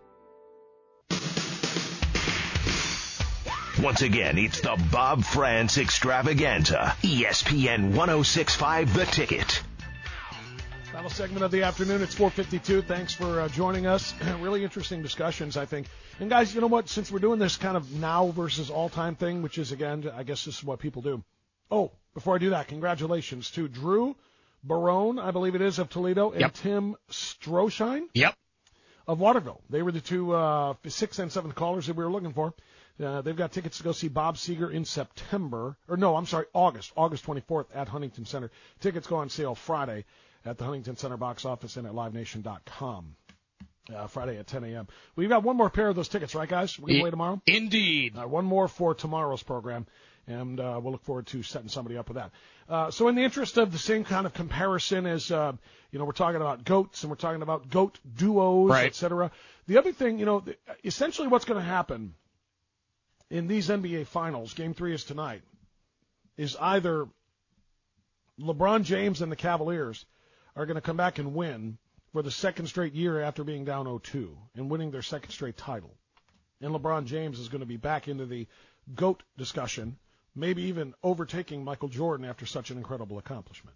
Speaker 12: Once again, it's the Bob France Extravaganza. ESPN 1065, The Ticket.
Speaker 13: Final segment of the afternoon. It's 4:52. Thanks for joining us. Really interesting discussions, I think. And guys, you know what? Since we're doing this kind of now versus all-time thing, which is, again, I guess this is what people do. Oh, before I do that, congratulations to Drew Barone, I believe it is, of Toledo, and Tim Stroshine of Waterville. They were the 2 6th and 7th callers that we were looking for. They've got tickets to go see Bob Seeger in August 24th at Huntington Center. Tickets go on sale Friday at the Huntington Center box office and at LiveNation.com. Friday at 10 a.m. We've got one more pair of those tickets, right, guys? We're going to play tomorrow?
Speaker 15: Indeed.
Speaker 13: One more for tomorrow's program, and we'll look forward to setting somebody up with that. So in the interest of the same kind of comparison as, we're talking about GOATs and we're talking about GOAT duos, et cetera. The other thing, essentially what's going to happen in these NBA Finals, Game 3 is tonight, is either LeBron James and the Cavaliers are going to come back and win for the second straight year after being down 0-2 and winning their second straight title. And LeBron James is going to be back into the GOAT discussion, maybe even overtaking Michael Jordan after such an incredible accomplishment.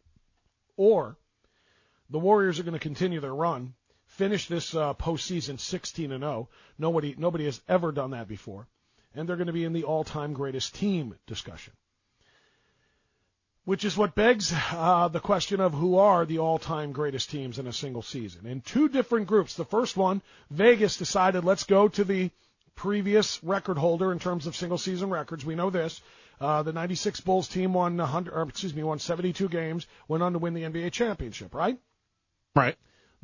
Speaker 13: Or the Warriors are going to continue their run, finish this postseason 16-0. Nobody has ever done that before. And they're going to be in the all-time greatest team discussion. Which is what begs the question of who are the all-time greatest teams in a single season. In 2 different groups. The first one, Vegas decided, let's go to the previous record holder in terms of single-season records. We know this. The 96 Bulls team won 72 games, went on to win the NBA championship, right?
Speaker 15: Right.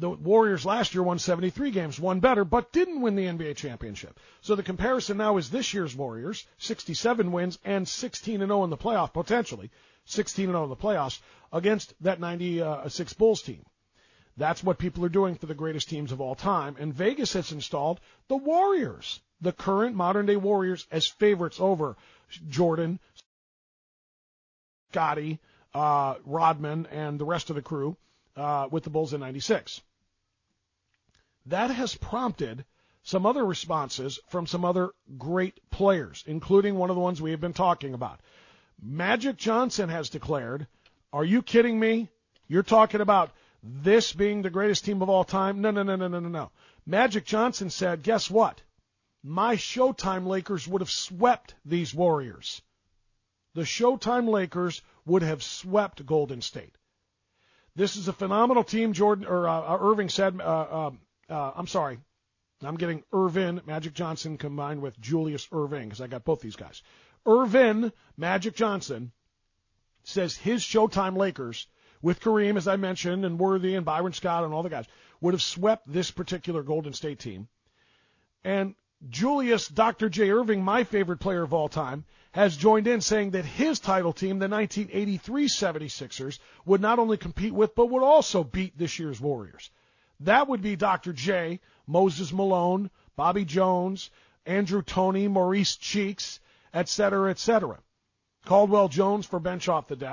Speaker 13: The Warriors last year won 73 games, won better, but didn't win the NBA championship. So the comparison now is this year's Warriors, 67 wins and 16-0 in the playoff, potentially 16-0 in the playoffs, against that 96 Bulls team. That's what people are doing for the greatest teams of all time. And Vegas has installed the Warriors, the current modern-day Warriors, as favorites over Jordan, Scottie, Rodman, and the rest of the crew with the Bulls in 96. That has prompted some other responses from some other great players, including one of the ones we have been talking about. Magic Johnson has declared, are you kidding me? You're talking about this being the greatest team of all time? No. Magic Johnson said, guess what? My Showtime Lakers would have swept these Warriors. The Showtime Lakers would have swept Golden State. This is a phenomenal team, Irving said. I'm sorry. I'm getting Irvin, Magic Johnson, combined with Julius Irving, because I got both these guys. Irvin, Magic Johnson, says his Showtime Lakers, with Kareem, as I mentioned, and Worthy and Byron Scott and all the guys, would have swept this particular Golden State team. And Julius, Dr. J. Irving, my favorite player of all time, has joined in saying that his title team, the 1983 76ers, would not only compete with, but would also beat this year's Warriors. That would be Dr. J, Moses Malone, Bobby Jones, Andrew Toney, Maurice Cheeks, etc., etc. Caldwell Jones for depth off the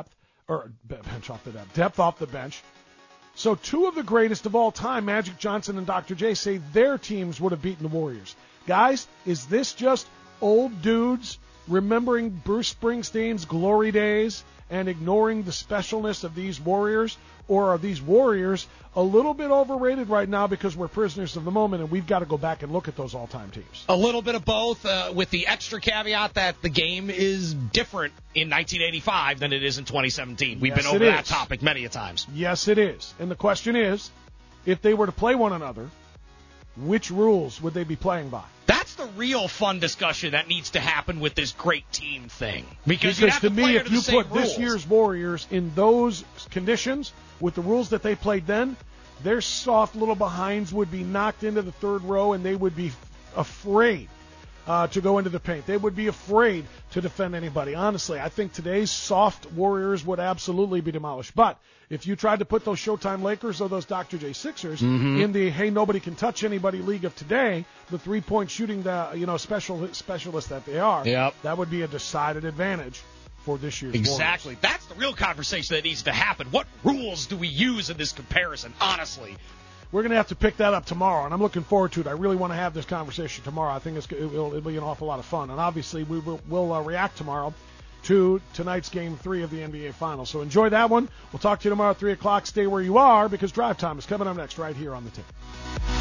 Speaker 13: bench. So two of the greatest of all time, Magic Johnson and Dr. J, say their teams would have beaten the Warriors. Guys, is this just old dudes remembering Bruce Springsteen's glory days and ignoring the specialness of these Warriors? Or are these Warriors a little bit overrated right now because we're prisoners of the moment and we've got to go back and look at those all-time teams?
Speaker 15: A little bit of both, with the extra caveat that the game is different in 1985 than it is in 2017. We've been over that topic many a times.
Speaker 13: Yes, it is. And the question is, if they were to play one another, which rules would they be playing by?
Speaker 15: That's the real fun discussion that needs to happen with this great team thing. Because
Speaker 13: to me, if you put this year's Warriors in those conditions with the rules that they played then, their soft little behinds would be knocked into the third row and they would be afraid to go into the paint. They would be afraid to defend anybody. Honestly, I think today's soft Warriors would absolutely be demolished. But if you tried to put those Showtime Lakers or those Dr. J Sixers in the hey nobody can touch anybody league of today, the 3-point shooting specialists that they are, that would be a decided advantage for this year's
Speaker 15: Exactly.
Speaker 13: Warriors.
Speaker 15: That's the real conversation that needs to happen. What rules do we use in this comparison, honestly?
Speaker 13: We're going to have to pick that up tomorrow, and I'm looking forward to it. I really want to have this conversation tomorrow. I think it'll be an awful lot of fun. And obviously, we'll react tomorrow to tonight's Game 3 of the NBA Finals. So enjoy that one. We'll talk to you tomorrow at 3 o'clock. Stay where you are, because Drive Time is coming up next right here on the Ticket.